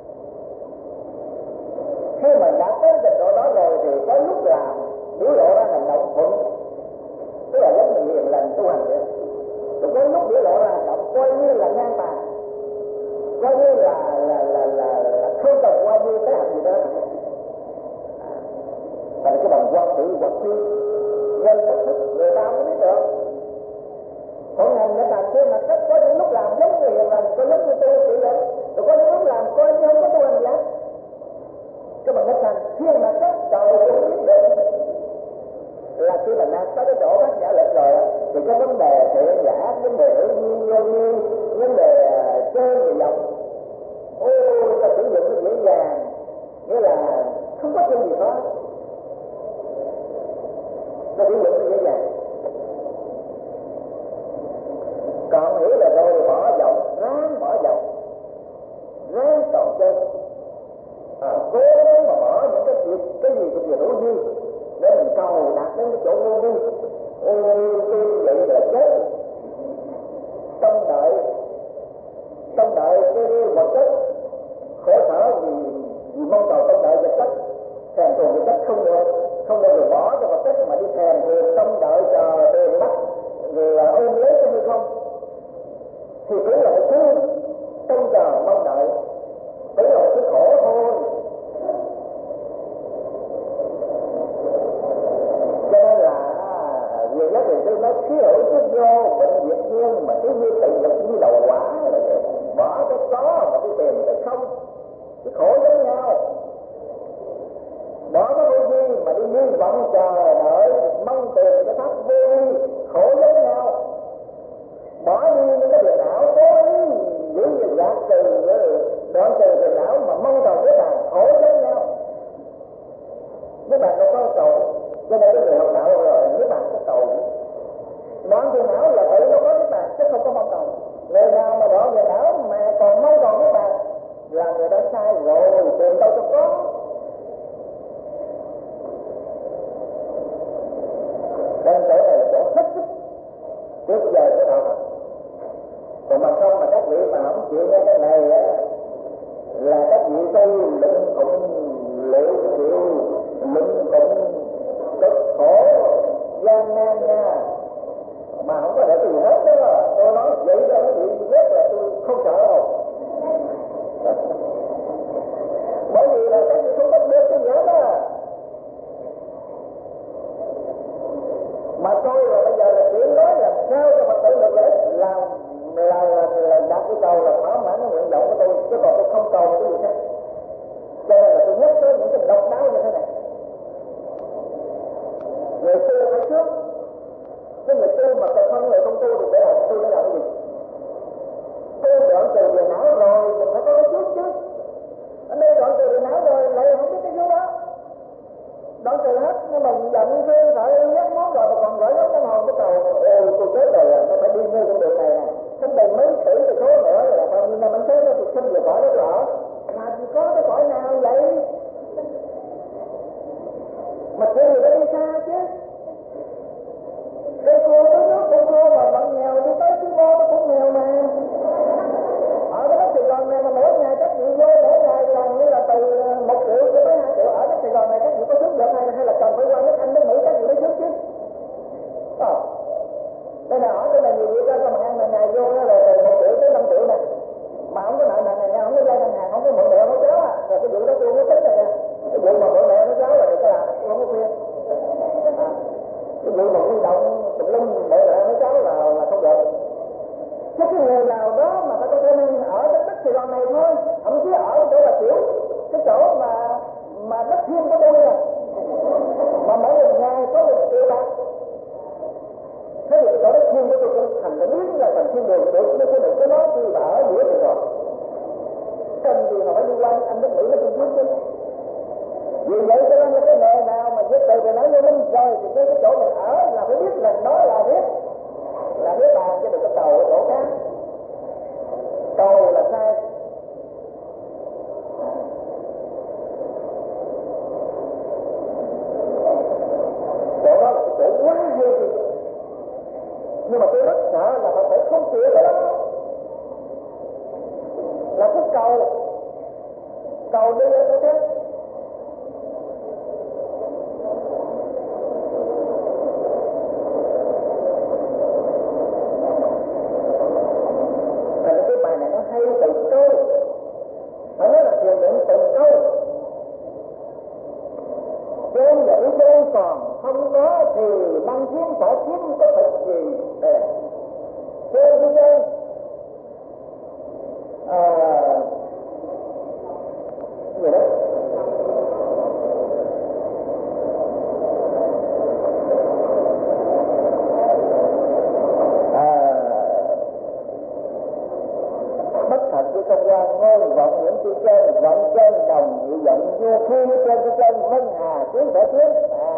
Khi mà đã tới trình độ đó rồi thì có lúc làm biểu lộ ra hành động thuận, tức là giống như hiền lành tu hành vậy. Rồi có lúc biểu lộ ra hành động coi như là ngang tàn, coi như là không cần qua như cái hành gì đó. Và cái bằng hoặc thị hoặc thi nên bất thức người ta không biết được. Còn ngành để làm theo mặt cách, có những lúc làm giống như hiền lành, có lúc như tu chỉ vậy, rồi có những lúc làm coi như không có tu hành gì hết. Cái bằng cách thành thiên mặt cách trời cũng biết được là khi mà đạt tới cái chỗ bát nhã lực rồi thì cái vấn đề thiện giả, vấn đề hữu duyên vô duyên, vấn đề chơi người dòng, ta sử dụng nó dễ dàng, nghĩa là không có chuyện gì khó, ta sử dụng nó dễ dàng. Còn hiểu là rồi bỏ vọng, ráng bỏ vọng, ráng cầu chân, cố gắng mà bỏ những cái gì cái gì hữu duyên để mình cầu đạt đến cái chỗ vô vi. Vậy là chết, trong đợi cái vật chất khổ sở vì mong cầu trong đợi vật chất, thèm thuồng vật chất không được rồi bỏ cho vật chất mà đi thèm thuồng trong đợi chờ tiền bắt rồi ôm lấy cái hư không, thì cũng là một thứ trông chờ mong đợi, cũng là một thứ khổ thôi. Cho nên là nhiều nhất thì tôi nói khí hữu chứ vô bệnh diệt nhiên, mà cứ như tự lực như đầu quả là bỏ cái có mà đi tìm cái không, cái khổ giống nhau. Bỏ cái vô vi mà đi như vọng chờ đợi trước giờ của đạo Phật. Còn mà không mà các vị mà không chịu nghe cái này á, là các vị tu lưng cũng liệu chịu, lưng cũng cực khổ gian nan nha, mà không có để cái gì hết đó. Tôi nói vậy đó quý vị biết là tôi không sợ đâu. Bởi vì là các vị không có biết cái gì hết á. Mà tôi là bây giờ là chỉ nói làm sao cho Phật tử được lợi ích, là đặt cái cầu là thỏa mãn cái nguyện vọng của tôi, chứ còn tôi không cầu cái gì khác. Cho nên là tôi nhắc tới những cái độc đáo như thế này. Người tu phải trước, cái người tu mà còn không người không tu thì để làm tu để làm cái gì? Tu đoạn từ về não rồi thì phải có cái trước chứ. Ở đây đoạn từ về não rồi lại không biết cái trước đó. Đoạn từ hết, nhưng mà giận thương sợ nhắc món rồi mà còn gửi lắm cái hồn cái cầu. Ôi tôi chết rồi, nó phải đi nơi con đường này nè. Trong đầy mấy tỷ thì số nữa là bao nhiêu năm anh chết nó tôi sinh về cõi đó rõ. Mà chỉ có cái cõi nào vậy? Mà cái người đó đi xa chứ. Cây cua tới nước, cây cua mà vẫn nghèo đi tới cái vô nó cũng nghèo mà. Ở cái đất Sài Gòn này mà mỗi ngày các vị vô mỗi ngày làm như là từ 1 triệu cho tới 2 triệu. Ở đất Sài Gòn này các vị có xuống được hay là cần phải qua nước Anh nước Mỹ các vị mới xuống chứ. Đây là hỏi cái này nhiều vị cho mà ăn ngày ngày vô đó là từ 1 triệu tới 5 triệu nè. Mà không có nợ nần này nha, không có vay ngân hàng, không có mượn mẹ nó cháu à. Rồi cái vụ đó tôi không có tính rồi nha. Cái vụ mà mượn mẹ nó cháu là đừng có làm, tôi không có khuyên. Cái vụ mà huy động tùm lum mẹ nó cháu là không được. Chứ cái người nào đó mà phải có khả năng ở đất Sài Gòn này thôi, thậm chí ở chỗ là kiểu cái chỗ mà đất thiên của tôi à, mà mỗi một ngày có 1 triệu bạc. Thế thì cái chỗ đất thiên của tôi cũng thành cái biến là thành thiên đường được, nó có cái nói tôi ở giữa được rồi. Cần gì mà phải đi qua anh nước Mỹ nó cũng biết chứ. Vì vậy cho nên là cái nghề nào mà viết từ về nói như minh rồi thì cái chỗ mình ở là phải biết là đó là biết bàn chứ đừng có cầu ở chỗ khác. Cầu là sai. Chỗ đó là cái chỗ quá hay gì. Nhưng mà tôi rất sợ là Phật tử không chịu cái đó. Là cái cầu đi lên chỗ khác. Còn không có thì năng kiếm phải kiếm có thực gì để chơi đi chơi gì đó bất thật với không quan ngôn vọng những chữ trên vọng trên đồng dự giận du khi trên vân hà tiếng phải tiếng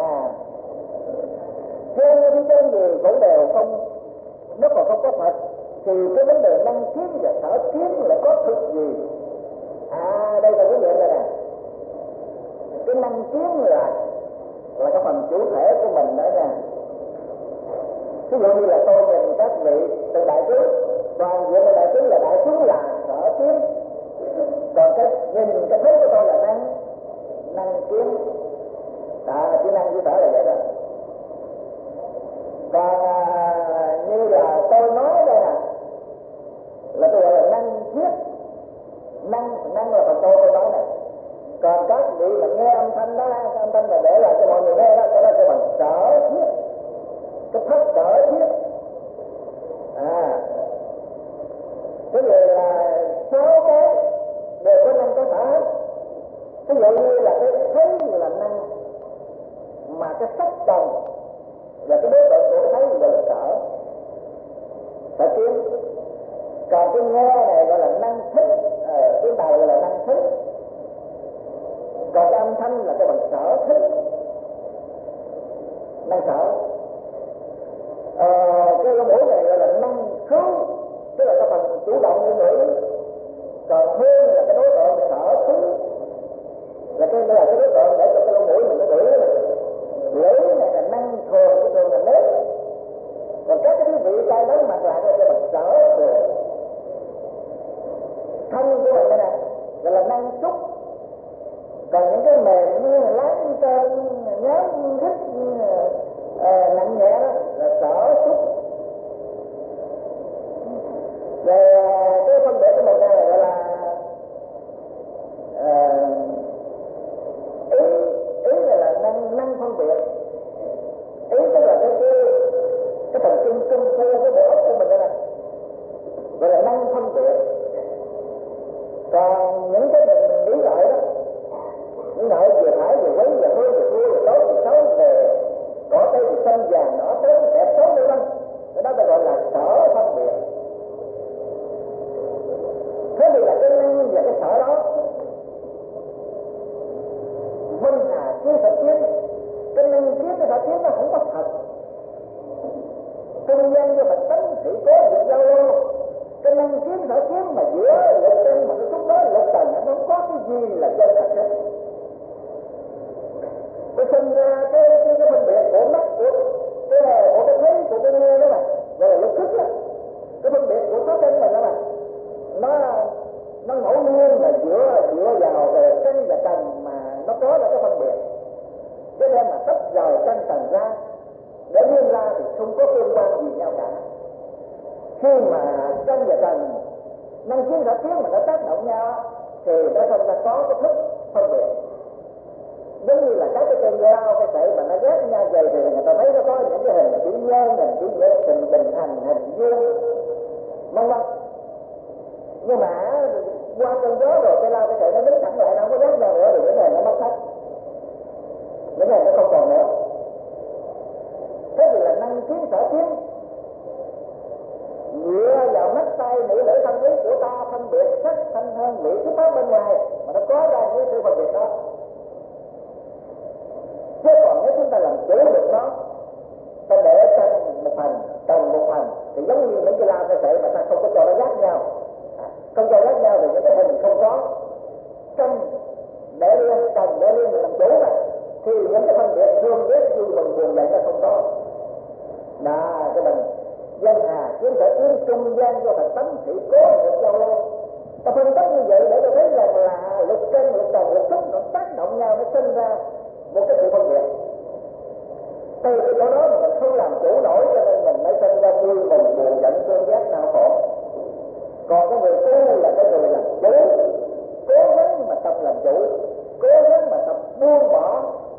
trên thì cũng đều không, nếu mà không có Phật thì cái vấn đề năng kiếm và sở kiếm là có thực gì? Đây là cái chuyện này nè. Cái năng kiếm là cái phần chủ thể của mình đó nha. Ví dụ như là tôi nhìn các vị từ đại chúng, toàn diện đại chúng là đại chúng là sở kiếm, còn cái nhìn cái thấy của tôi là năng kiếm. Chỉ năng với sở là vậy đó. Còn như là tôi nói đây nè, là tôi gọi là năng thiết. Năng là phần tôi nói này. Còn các vị mà nghe âm thanh đó, âm thanh là để lại cho mọi người nghe đó, cái đó kêu bằng sở thiết. Cái thất sở thiết. Cái gì là 6 cái đều có 5 cái sở hết. Ví dụ như là cái thấy là năng, mà cái sắc đồng là cái đối tượng của thấy gọi là sở kiến. Còn cái nghe này gọi là năng thích, cái đầu gọi là năng thích. Còn cái âm thanh là cái bằng sở thích, năng sở. Cái mũi này gọi là năng khứu, tức là cái phần chủ động của ngữ. Còn hương là cái đối tượng sở thứ, là cái đối tượng để cho cái lỗ mũi mình nó ngửi. Lưỡi này là năng thường, cái thường là nếp. Còn các cái vị tay mặt lại cái bằng sở được thân của mình đây này gọi là năng xúc, còn những cái mềm như là láng tên nhám thích nặng nhẹ đó là sở xúc. Về cái phân biệt của mình này gọi là ý là năng phân biệt. Ý tức là cái thần kinh trung khu cái bộ óc của mình đây này gọi là năng phân biệt. Còn những cái mình nghĩ lại đó, nghĩ lại về phải về quấy về hư về thua về tốt về xấu về cỏ cây về xanh vàng đỏ tốt đẹp xấu nữa đó, cái đó ta gọi là sở phân biệt. Thế thì là cái năng và cái sở đó vân hà kiến sở kiến, cái năng kiến cái sở kiến nó không có thật. Trung gian do Phật tánh thì có việc giao lưu, cái năng kiến sở kiến mà giữa lục chân mà cái chút đó lục trần nó không có cái gì là chân thật hết. Cái sinh ra cái phân biệt của mắt của cái thấy của cái nghe đó mà gọi là lục thức á, cái phân biệt của sáu chân mình đó mà nó ngẫu nhiên là dựa vào về chân và trần mà nó có là cái phân biệt. Cái đem mà tách rời chân trần ra để nguyên ra thì không có tương quan gì nhau cả. Khi mà chân và trần năng kiến sở kiến mà nó tác động nhau thì nó không ta có cái thức phân biệt. Giống như là các cái cơn lao cái sợi mà nó ghép nhau vậy thì người ta thấy nó có những cái hình chữ nhân, hình chữ nhật, hình bình hành, hình vuông, vân vân. Nhưng mà qua cơn gió rồi cái lao cái sợi nó đứng thẳng lại, nó không có ghép nhau nữa thì cái này nó mất hết, cái này nó không còn nữa. Thế thì là năng kiến sở kiến dựa vào mắt tay mũi lưỡi thân ý của ta phân biệt sắc thanh hương vị xuất phát bên ngoài mà nó có ra những sự phân biệt đó. Chứ còn nếu chúng ta làm chủ được nó, ta để trong một hành, trồng một hành thì giống như những cái lao cái sợi mà ta không có cho nó gác nhau, không cho gác nhau thì những cái hình không có. Trong để liên, trồng để liên mình làm chủ mà thì những cái phân biệt thương ghét vui mừng buồn giận nó không có. Đó, cái mình dân hà kiến sở kiến trung gian do Phật tánh thì có một giao lưu. Ta phân tích như vậy để ta thấy rằng là lục chân, lục trần, lục thức nó tác động nhau, nó sinh ra một cái sự phân biệt. Từ cái chỗ đó mình không làm chủ nổi cho nên mình mới sinh ra vui mừng buồn giận thương ghét đau khổ. Còn cái người tu là cái người làm chủ, cố gắng mà tập làm chủ, cố gắng mà tập buông bỏ.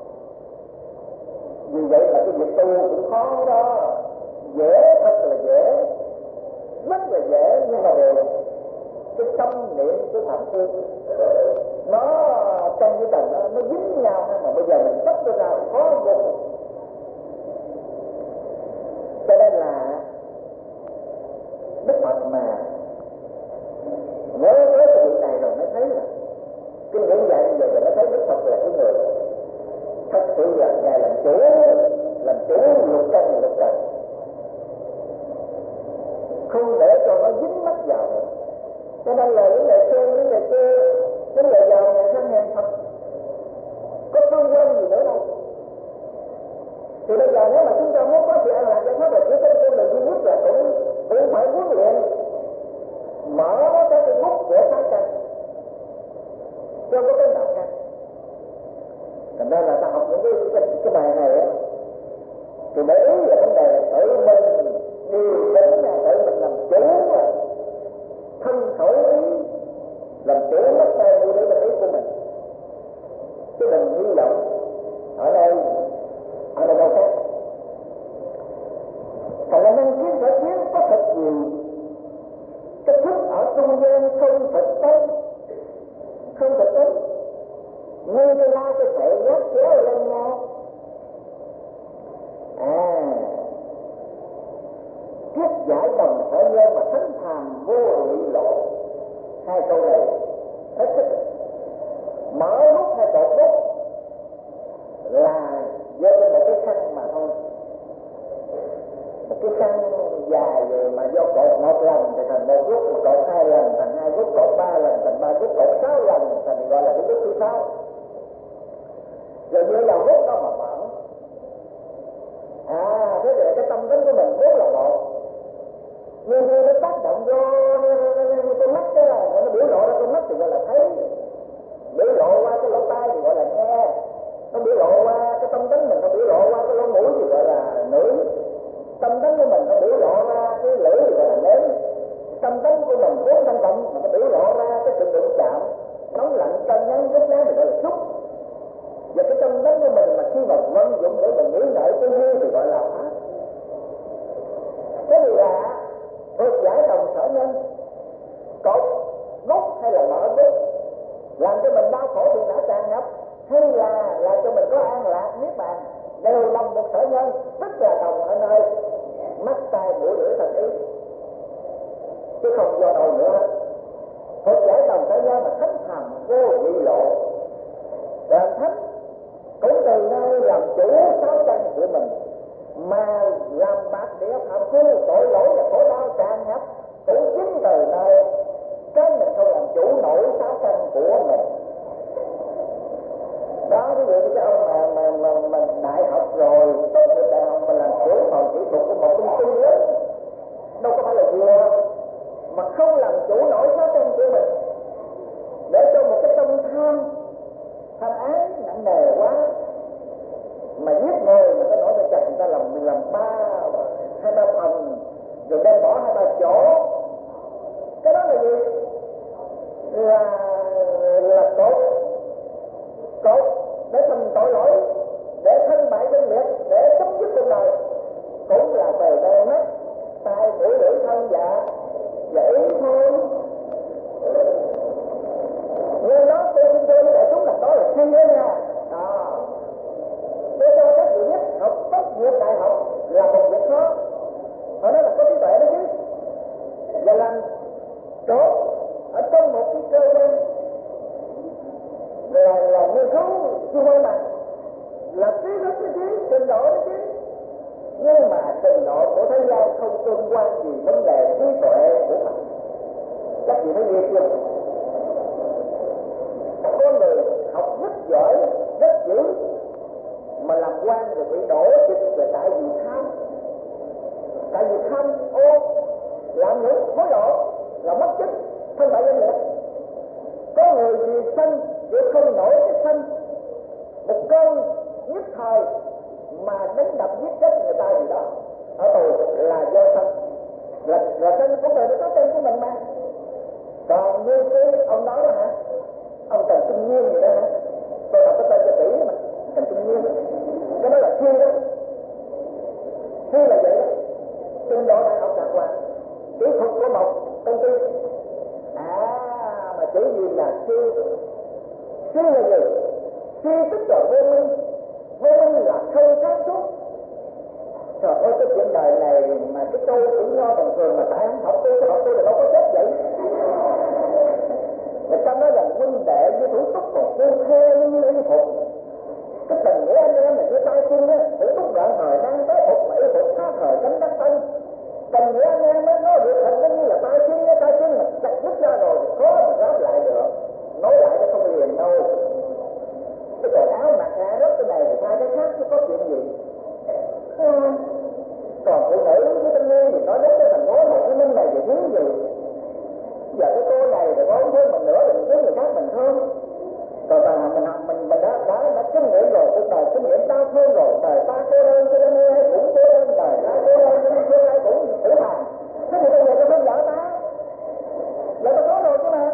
Vì vậy là cái việc tu cũng khó đó, dễ thật là dễ, rất là dễ, nhưng mà đều cái tâm niệm cái phạm tư nó trong cái tầng nó dính nhau mà bây giờ mình tách ra khó vô cùng. Cho nên là Đức Phật mà nhớ tới cái việc này rồi mới thấy là cái những dạy như vậy rồi mới thấy Đức Phật là cái người thật sự là Ngài làm chủ lục chân lục trần, không để cho nó dính mắc vào nữa. Cho nên là những lời trên, những lời kia, những lời giàu ngày sang ngàn Phật có tương quan gì nữa đâu. Thì bây giờ nếu mà chúng ta muốn có sự an lạc giải thoát được cái con đường duy nhất là cũng phải huấn luyện mở cái bút của sáng căn cho có cái nào khác. Thành ra là ta học những cái bài này á thì để ý về vấn đề tự mình điều chỉnh là tự mình làm chủ thân khẩu ý, làm chủ mắt tay mũi lưỡi ý của mình, chứ đừng hy vọng ở đây đâu khác. Còn là năng kiến sở kiến có thật gì, cái thức ở trung gian không thực tế, như cái la cái sợi ghép kéo lên nhau. Kiết giải đồng thể nhân mà thánh phàm vô lụy lộ. Hai câu này hết sức. Mở bút hay cột bút là do một cái khăn mà thôi, một cái khăn dài rồi mà do cột một lần thì thành một rút, mà cột hai lần thành hai rút, cột ba lần thành ba rút, cột 6 lần thành gọi là cái rút thứ 6. Rồi như vào rút đó mà mở. Thế thì cái tâm tính của mình rất là một. tâm tánh của mình vốn thanh tịnh mà nó biểu lộ ra cái sự đụng chạm nóng lạnh cân nhắc rất lớn thì gọi là xúc. Và cái tâm tánh của mình mà khi mà vận dụng để mình nghĩ ngợi tư duy thì gọi là pháp. Cái điều là thuộc giải đồng sở nhân, cột nút hay là mở nút làm cho mình đau khổ thì não tràn ngập, hay là làm cho mình có an lạc niết bàn, đều lòng một sở nhân, tức là đồng ở nơi mắt tai mũi lưỡi thân ý, chứ không do đâu nữa. Thuộc giải đồng sở nhân mà thánh thầm vô vị lộ, và thánh cũng từ nơi làm chủ sáu căn của mình mà làm bạc địa phạm phu tội lỗi và khổ đau tràn ngập, cũng chính từ nơi cái mình không làm chủ nổi sáu căn của mình. Đó, ví dụ như cái ông mà đại học rồi, tốt nghiệp đại học mà làm trưởng phòng kỹ thuật của một công ty lớn, đâu có phải là vừa, mà không làm chủ nổi sáu căn của mình, để cho một cái tâm tham ái nặng nề quá mà giết người, mà cái nỗi mà chặt người ta làm hai ba phần rồi đem bỏ hai ba chỗ. Cái đó là gì? Là cốt để thành tội lỗi, để thân bại danh liệt, để chấm dứt cuộc đời, cũng là về đây mắt tai mũi lưỡi thân dạ và ý thôi. Nên đó tôi xin tôi với đại chúng là đó là suy nữa nha. Đó, tôi cho các vị biết học tốt nghiệp đại học là một việc khó, họ nói là có trí tuệ đó chứ, và làm chỗ ở trong một cái cơ quan là nghiên cứu chuyên môn mà là trí thức cái chứ, trình độ đó chứ, nhưng mà trình độ của thế gian không tương quan gì vấn đề trí tuệ của Phật. Các vị thấy gì chưa? Con người học rất giỏi, rất dữ mà làm quan rồi bị đổ chức là tại vì tham ô, làm nhục hối lộ là mất chức, thân bại danh liệt. Có người vì sân chịu không nổi cái sân, một cơn nhất thời mà đánh đập giết chết người ta gì đó ở tù là do sân, là sân của người đó có tên của mình mà. Còn như cái ông nói đó hả, ông Trần Trung Nhiên gì đó hả, tôi đọc cái tên cho kỹ mà, Trần Trung Nhiên cái đó là thi đó, thi là vậy đó, trình độ đại học đàng hoàng, kỹ thuật của một công ty mà chữ gì là si là gì? Si tức là vô minh là không sáng suốt. Trời ơi, cái chuyện đời này mà cái tôi cũng lo bình thường mà tại không học tôi là đâu có chết vậy. Người ta nói là huynh đệ với thủ túc còn phu thê như y phục. Cái tình nghĩa anh em là như tay chân á, thủ túc đoạn thời đang tới phục mà y phục khác thời cánh đắc tân. Tình nghĩa anh em á, nó được thành như là tay chân mà chặt đứt ra rồi khó mà ráp lại được, nói lại nó không liền đâu. Cái quần áo mặc ra rất cái này thì thay cái khác, nó có chuyện gì? Còn phụ nữ với thanh niên thì nói đến cái thành phố Hồ Chí Minh này thì thiếu gì? Giờ cái cô này thì có thương mình nữa thì mình thiếu người khác mình thương. Còn mình học mình đã kinh nghiệm rồi, cuộc đời kinh nghiệm đau thương rồi, đời ta cô đơn cho nên ai cũng cô đơn, đời ta cô đơn cho nên ai cũng tử hàng. Thế thì bây giờ tôi thương vợ ta, vợ ta có rồi chứ mà.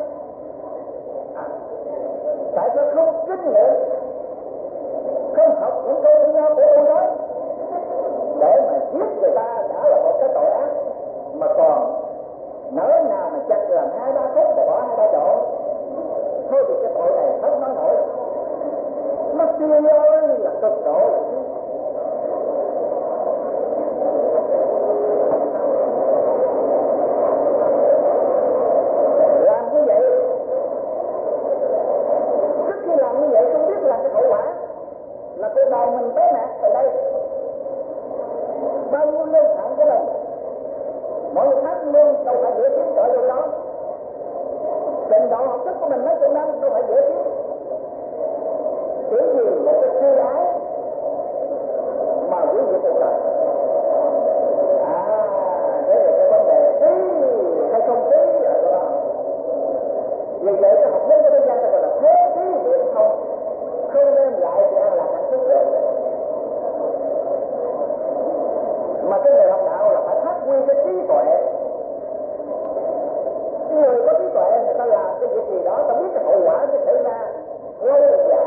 Tại sao không kinh nghiệm, không học những câu với nhau của tôi nói, để mà giết người ta đã là một cái tội ác, mà còn nỡ nào mà chặt làm hai ba khúc và bỏ hai ba chỗ, thôi thì cái tội này không nói nổi. Nó siêu ơi là cực độ. Làm như vậy, trước khi làm như vậy không biết là cái hậu quả là cuộc đời mình té nạn ở đây. Bao nhiêu lương hạn của mình, mỗi tháng lương đâu phải dễ kiếm trợ lương đó. Trình độ học thức của mình mấy chục năm đâu phải dễ kiếm. Chỉ vì một cái suy ái mà hủy diệt cuộc đời. Đấy là cái vấn đề tí hay không tí ở đó. Vì vậy cái học vấn của thế gian ta gọi là thế tí việc không đem lại sự an lạc hạnh phúc được. Mà cái người học đạo là phải phát huy cái trí tuệ người có trí tuệ người ta làm cái việc gì đó, ta biết cái hậu quả sẽ xảy ra lâu dài,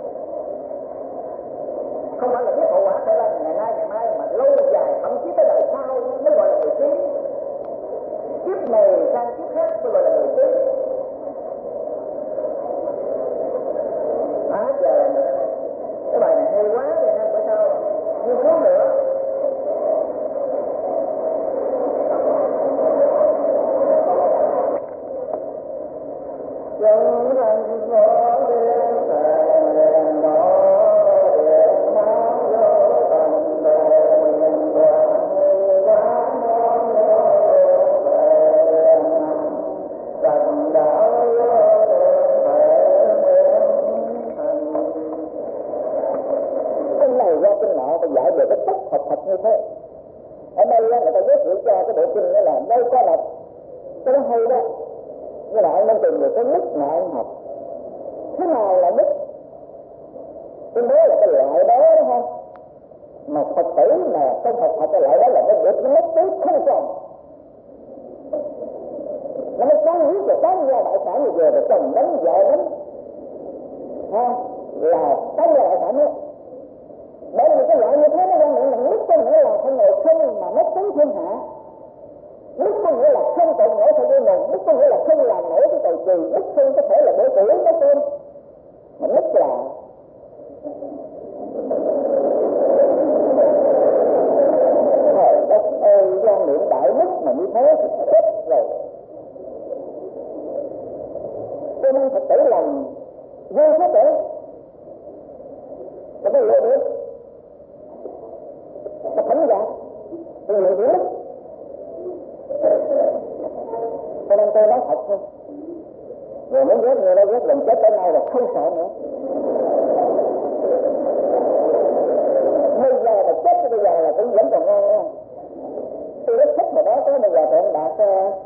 không phải là biết hậu quả xảy ra ngày nay mà lâu dài, thậm chí tới đời sau mới gọi là người trí. Kiếp này sang kiếp khác mới gọi là người trí. Giờ cái bài này hay quá vậy ha, tại sao như cuốn nữa. Chúng thành phố đêm thèm đó điện máu vô tầm bề miền quảng quá mong nhớ về tầm đảo vô đường cái này do kinh nọ ta giải về cái tất học thật như thế. Ở đây người ta giới thiệu cho cái bộ kinh đó là đâu có là cái đó hay đó, nhưng mà anh đang tìm được cái mức mà anh học. Thế nào là mức? Tôi nói là cái loại đó đúng không? Mà Phật tử mà không học cái loại đó là nó được nó mất tới không còn. Nó mới có hiếu và có ra đại sản như giờ rồi chồng đánh vợ đánh. Ha? Là có ra đại sản đó. Bởi vì cái loại như thế nó đang nhận mức có nghĩa là không ngồi không mà mất tính thiên hạ. Đức có nghĩa là không tội nổi theo dây nguồn, đức có nghĩa là không làm nổi cái tội trì, đức không có thể là bổ tử nói tên. Mà đức là thời đất ơi gian luyện đại đức mà như thế thì chết rồi. Cho nên Phật tử làm vô thế tử mà cái lựa được ta thấm ra tôi lựa được. Cho nên tôi nói thật thôi. Rồi mới ghét người đó ghét lần chết tới nay là không sợ nữa. Bây giờ mà chết bây giờ là cũng vẫn còn ngon nha. Tôi rất thích mà đó tới bây giờ thượng đạt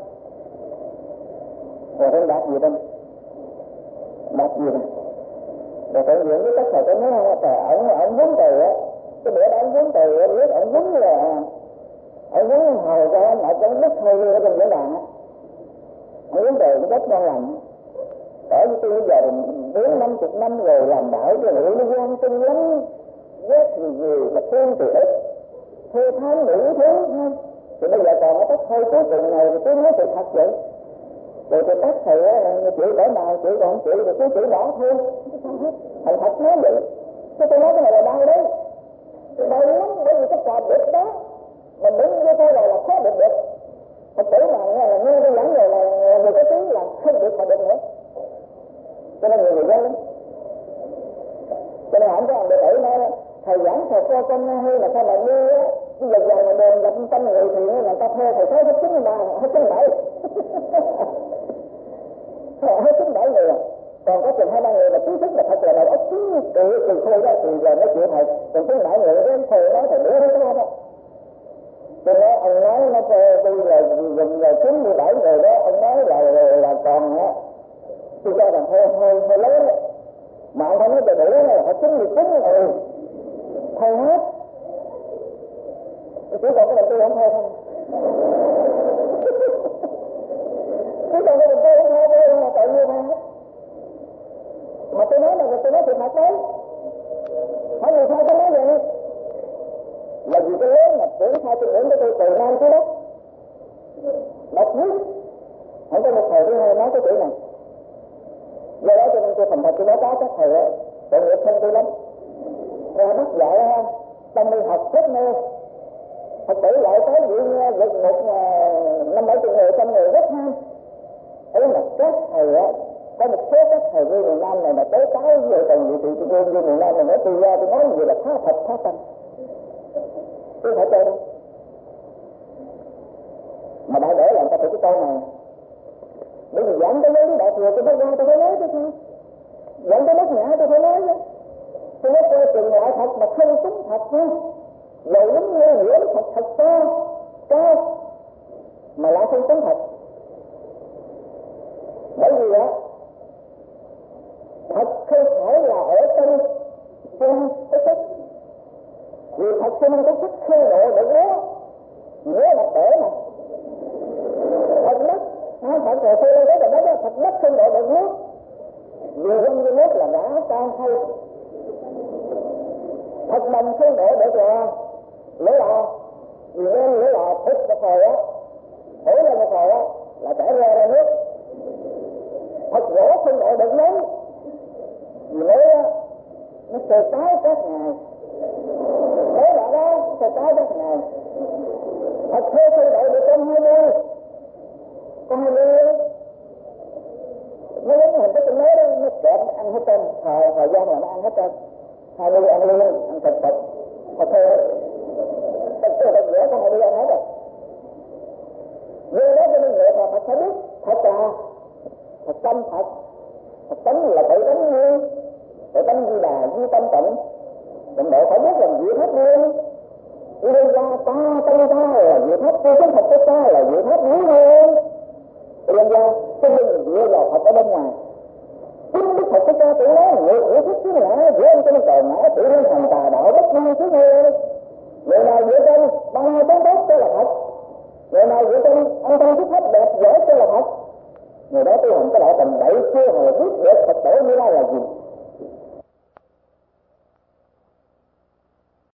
rồi thượng đạt gì đâu. Đạt gì đâu. Rồi thượng diện với tất cả tôi nói không, trời ổng vốn từ á. Cái bữa đó ổng vốn từ, biết ổng vốn là ông muốn hồi cho anh lại trong đất hơi ở trong diễn đàn á, ông muốn về cái đất con lành. Ở với tôi bây giờ 40-50 năm rồi làm đạo cho người nó quan tâm lắm, ghét thì nhiều mà thương thì ít, thuê tháng đủ thứ thôi. Thì bây giờ còn cái đất hơi cuối cùng này thì tôi nói sự thật vậy. Rồi tôi tắt thầy á, chửi cỡ nào chửi còn không chửi, rồi tôi chửi bỏ thôi, thành thật nói vậy. Thế tôi nói cái này là đau đấy, đau lắm bởi vì cái trò đẹp đó. Mình đứng với tôi là khó định được. Phật tử mà nghe cái dẫn rồi là người có tiếng là không được mà định nữa. Cho nên người dân lắm. Cho nên hẳn có ông đệ tử nói thầy giảng thầy cho con hay là sao mà đi á, bây giờ mà đền lập tâm người thì người ta thuê thầy thấy hết 97 hết 97 người. Còn có chừng 2-3 người là kiến thức là thật là đầu óc cứ từ thôi đó thì giờ nói chuyện thầy. Còn cứ nãy người đó thầy nói thầy đứa hết đó. Tôi nói ông nói nó tôi là dùng là 97 người đó, ông nói là còn á, tôi cho rằng hơi lớn đó. Mà ông không nói đầy đủ này, phải 99 rồi, thay hết. Chỉ còn cái mình tôi không thay không. Chỉ còn cái mình tôi không thay tôi là tự nhiên thôi. Mà tôi nói là tôi nói sự thật đấy. Hỏi người sao tôi nói vậy? Là vì cái lớn mà triển khai kinh nghiệm của tôi từ Nam tới Bắc đọc nhất không có một thầy thứ hai nói cái chữ này. Do đó cho nên tôi thành thật tôi báo cáo các thầy á, tội nghiệp thân tôi lắm. Ra bắt dạy ha, tâm đi học rất mê. Phật tử lại tới viện vực một 5-7 người trong người rất ham. Ấy là các thầy á, có một số các thầy như miền Nam này mà tới cái về còn vị thị trung như miền Nam này nói tôi ra tôi nói gì là phá thật phá tâm. Tôi phải chơi đâu. Mà đại để làm ta phải cái câu này. Bởi vì dẫn tới lấy đại thừa tôi phải ra tôi phải nói chứ sao. Dẫn tới đất ngã tôi phải nói chứ. Tôi nói tôi từng lại thật mà không đúng thật nha. Rồi lắm nghe hiểu thật cao mà lại không đúng thật. Bởi vì á thật không phải là ở trong cái sắc. Vì thật cho nên cái sắc khơi độ để múa mặt để mà thật đất Phật rồi xây lên cái đất đó, thật đất không đổ được nước, vừa hơn cái nước là đã tan thay. Thật đồng không đổ được là lỗ lò, vì lên lỗ lò phút một hồi á, thổi lên một hồi á là chảy ra nước. Thật gỗ không đổ được nóng, vì lỗ á nó sờ tái các ngày, thế là đó sờ tái các ngày. Thật thơ không đổ được con 20, con 20 nó giống hình cái nói đó, nó kẹp ăn hết trơn, thời gian là nó ăn hết trơn, 20 ăn liên, ăn thịt thịt, thật thơ, thật rửa con 20 ăn hết rồi. Như đó cho nên người Phật phải biết thật là thật tâm thật, thật tánh là tự tánh nguyên, tự tánh Di Đà, Di tâm tịnh. Đồng độ phải biết là diệu pháp nguyên, liên gia ta, tâm ta là diệu pháp, tư chân thật của ta là diệu pháp nguyên nguyên. Liên gia, cái linh diệu là Phật ở bên ngoài. Chính Đức Phật của ta tự nói người hữu thức chứ ngã, giữa ông trên cầu ngã, tự nhiên thành tà đạo bất năng chứ người. Người nào dựa trên bằng hai tấn tốt cho là Phật. Người nào dựa trên ăn thân thức hết đẹp giỏi cho là Phật. Người đó tu hành cái đạo tầm bậy chưa hề biết được Phật tổ Như Lai là gì.